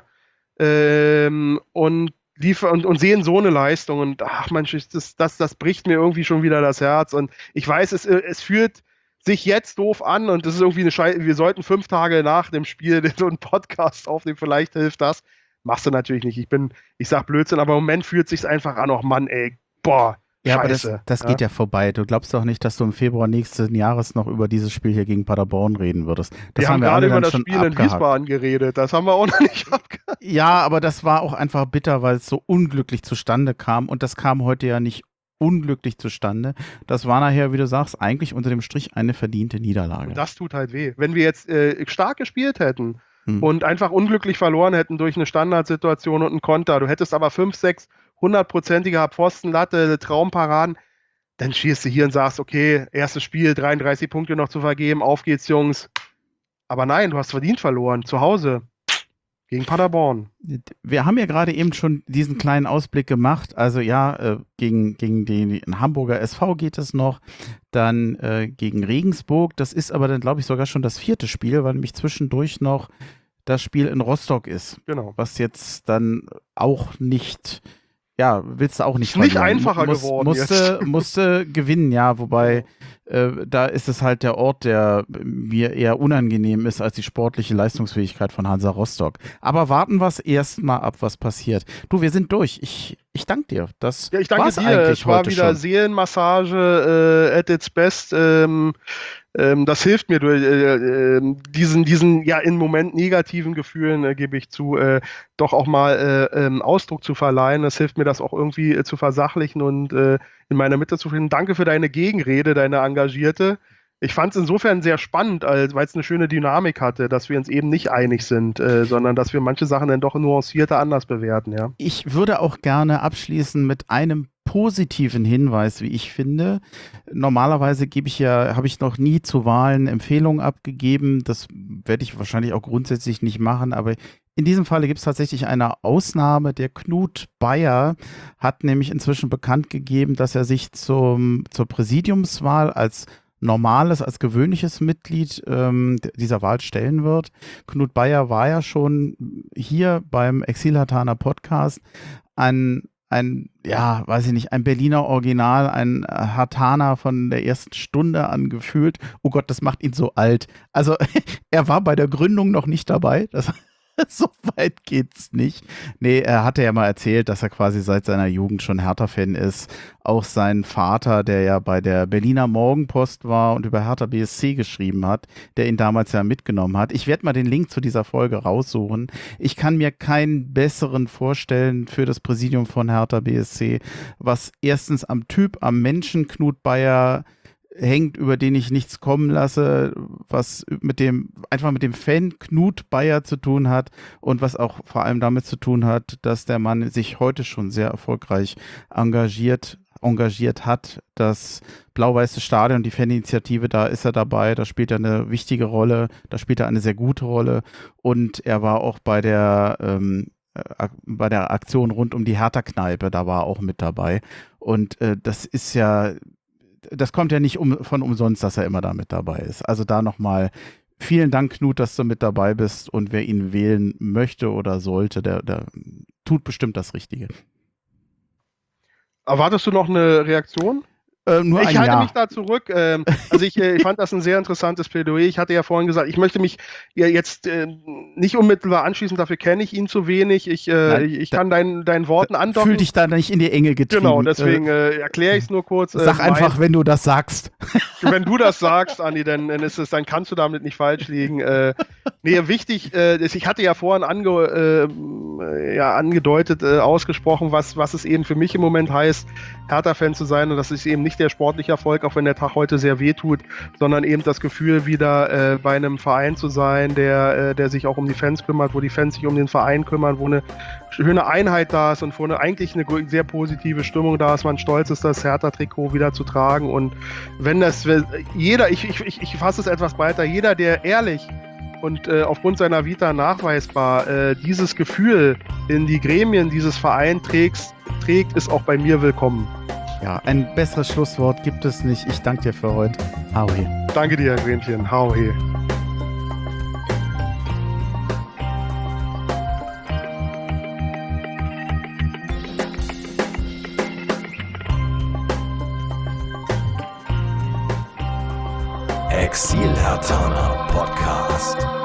Speaker 4: ähm, und, liefer und, und sehen so eine Leistung und ach Mensch, das, das, das bricht mir irgendwie schon wieder das Herz und ich weiß, es, es fühlt sich jetzt doof an und das ist irgendwie eine Scheiße, wir sollten fünf Tage nach dem Spiel so einen Podcast aufnehmen, vielleicht hilft das. Machst du natürlich nicht, ich bin, ich sag Blödsinn, aber im Moment fühlt sich's einfach an, oh Mann, ey, boah,
Speaker 3: Ja,
Speaker 4: Scheiße.
Speaker 3: aber das, das
Speaker 4: ja?
Speaker 3: geht ja vorbei. Du glaubst doch nicht, dass du im Februar nächsten Jahres noch über dieses Spiel hier gegen Paderborn reden würdest. Das
Speaker 4: wir haben
Speaker 3: wir
Speaker 4: gerade
Speaker 3: alle
Speaker 4: über
Speaker 3: dann
Speaker 4: das
Speaker 3: schon
Speaker 4: Spiel in
Speaker 3: abgehakt.
Speaker 4: Wiesbaden geredet, das haben wir auch noch nicht abgehakt.
Speaker 3: Ja, aber das war auch einfach bitter, weil es so unglücklich zustande kam. Und das kam heute ja nicht unglücklich zustande. Das war nachher, wie du sagst, eigentlich unter dem Strich eine verdiente Niederlage.
Speaker 4: Und das tut halt weh. Wenn wir jetzt äh, stark gespielt hätten
Speaker 3: Hm.
Speaker 4: und einfach unglücklich verloren hätten durch eine Standardsituation und einen Konter, du hättest aber fünf, sechs hundertprozentige Pfostenlatte, Traumparaden, dann stehst du hier und sagst, okay, erstes Spiel, dreiunddreißig Punkte noch zu vergeben, auf geht's, Jungs. Aber nein, du hast verdient verloren, zu Hause, gegen Paderborn.
Speaker 3: Wir haben ja gerade eben schon diesen kleinen Ausblick gemacht. Also ja, äh, gegen, gegen den Hamburger S V geht es noch, dann äh, gegen Regensburg. Das ist aber dann, glaube ich, sogar schon das vierte Spiel, weil nämlich zwischendurch noch das Spiel in Rostock ist,
Speaker 4: Genau.
Speaker 3: was jetzt dann auch nicht, ja, willst du auch nicht
Speaker 4: Ist nicht
Speaker 3: verlieren.
Speaker 4: einfacher
Speaker 3: Muss,
Speaker 4: geworden
Speaker 3: musste,
Speaker 4: jetzt.
Speaker 3: musste gewinnen, ja, wobei äh, da ist es halt der Ort, der mir eher unangenehm ist als die sportliche Leistungsfähigkeit von Hansa Rostock. Aber warten wir es erstmal ab, was passiert. Du, wir sind durch. Ich, ich danke dir. Das
Speaker 4: Ja, ich danke
Speaker 3: war's
Speaker 4: dir.
Speaker 3: eigentlich
Speaker 4: Es war
Speaker 3: heute
Speaker 4: wieder
Speaker 3: schon.
Speaker 4: Seelenmassage äh, at its best. Ähm, ähm, das hilft mir durch äh, äh, diesen, diesen ja im Moment negativen Gefühlen, äh, gebe ich zu, äh, doch auch mal äh, ähm, Ausdruck zu verleihen. Das hilft mir, das auch irgendwie äh, zu versachlichen und äh, in meiner Mitte zu finden. Danke für deine Gegenrede, deine engagierte. Ich fand es insofern sehr spannend, weil es eine schöne Dynamik hatte, dass wir uns eben nicht einig sind, äh, sondern dass wir manche Sachen dann doch nuancierter anders bewerten, ja.
Speaker 3: Ich würde auch gerne abschließen mit einem positiven Hinweis, wie ich finde. Normalerweise gebe ich ja, habe ich noch nie zu Wahlen Empfehlungen abgegeben. Das werde ich wahrscheinlich auch grundsätzlich nicht machen, aber in diesem Falle gibt es tatsächlich eine Ausnahme. Der Knut Bayer hat nämlich inzwischen bekannt gegeben, dass er sich zum, zur Präsidiumswahl als normales, als gewöhnliches Mitglied ähm, dieser Wahl stellen wird. Knut Bayer war ja schon hier beim Exil-Hartaner Podcast ein ein, ja, weiß ich nicht, ein Berliner Original, ein Hartaner von der ersten Stunde an gefühlt. Oh Gott, das macht ihn so alt. Also er war bei der Gründung noch nicht dabei. Das so weit geht's nicht. Nee, er hatte ja mal erzählt, dass er quasi seit seiner Jugend schon Hertha-Fan ist. Auch sein Vater, der ja bei der Berliner Morgenpost war und über Hertha B S C geschrieben hat, der ihn damals ja mitgenommen hat. Ich werde mal den Link zu dieser Folge raussuchen. Ich kann mir keinen besseren vorstellen für das Präsidium von Hertha B S C, was erstens am Typ, am Menschen Knut Bayer hängt, über den ich nichts kommen lasse, was mit dem, einfach mit dem Fan Knut Bayer zu tun hat und was auch vor allem damit zu tun hat, dass der Mann sich heute schon sehr erfolgreich engagiert, engagiert hat. Das Blau-Weiße Stadion, die Faninitiative, da ist er dabei, da spielt er eine wichtige Rolle, da spielt er eine sehr gute Rolle und er war auch bei der ähm, bei der Aktion rund um die Hertha-Kneipe, da war er auch mit dabei und äh, das ist ja das kommt ja nicht um, von umsonst, dass er immer da mit dabei ist. Also da nochmal vielen Dank, Knut, dass du mit dabei bist und wer ihn wählen möchte oder sollte, der, der tut bestimmt das Richtige.
Speaker 4: Erwartest du noch eine Reaktion?
Speaker 3: Äh, nur
Speaker 4: ich
Speaker 3: ein
Speaker 4: halte
Speaker 3: Jahr.
Speaker 4: mich da zurück. Ähm, also ich, äh, ich fand das ein sehr interessantes Plädoyer. Ich hatte ja vorhin gesagt, ich möchte mich ja jetzt äh, nicht unmittelbar anschließen, dafür kenne ich ihn zu wenig. Ich, äh,
Speaker 3: Nein,
Speaker 4: ich
Speaker 3: da-
Speaker 4: kann deinen, deinen Worten andocken.
Speaker 3: Fühl dich da nicht in die Enge getrieben.
Speaker 4: Genau, deswegen äh, erkläre ich es nur kurz.
Speaker 3: Sag
Speaker 4: äh,
Speaker 3: einfach,
Speaker 4: mein,
Speaker 3: wenn du das sagst.
Speaker 4: wenn du das sagst, Andi, dann, dann ist es, dann kannst du damit nicht falsch liegen. Äh, nee, wichtig, äh, ist, ich hatte ja vorhin ange, äh, ja, angedeutet, äh, ausgesprochen, was, was es eben für mich im Moment heißt, Hertha-Fan zu sein, und das ist eben nicht der sportliche Erfolg, auch wenn der Tag heute sehr weh tut, sondern eben das Gefühl, wieder äh, bei einem Verein zu sein, der, äh, der sich auch um die Fans kümmert, wo die Fans sich um den Verein kümmern, wo eine schöne Einheit da ist und wo eine, eigentlich eine sehr positive Stimmung da ist, man stolz ist, das Hertha-Trikot wieder zu tragen, und wenn das, jeder, ich, ich, ich, ich fasse es etwas weiter, jeder, der ehrlich und äh, aufgrund seiner Vita nachweisbar äh, dieses Gefühl in die Gremien dieses Vereins trägt, trägt, ist auch bei mir willkommen.
Speaker 3: Ja, ein besseres Schlusswort gibt es nicht. Ich danke dir für heute. Hau he.
Speaker 4: Danke dir, Grenchen. Hau he.
Speaker 2: Exil Hertaner Podcast.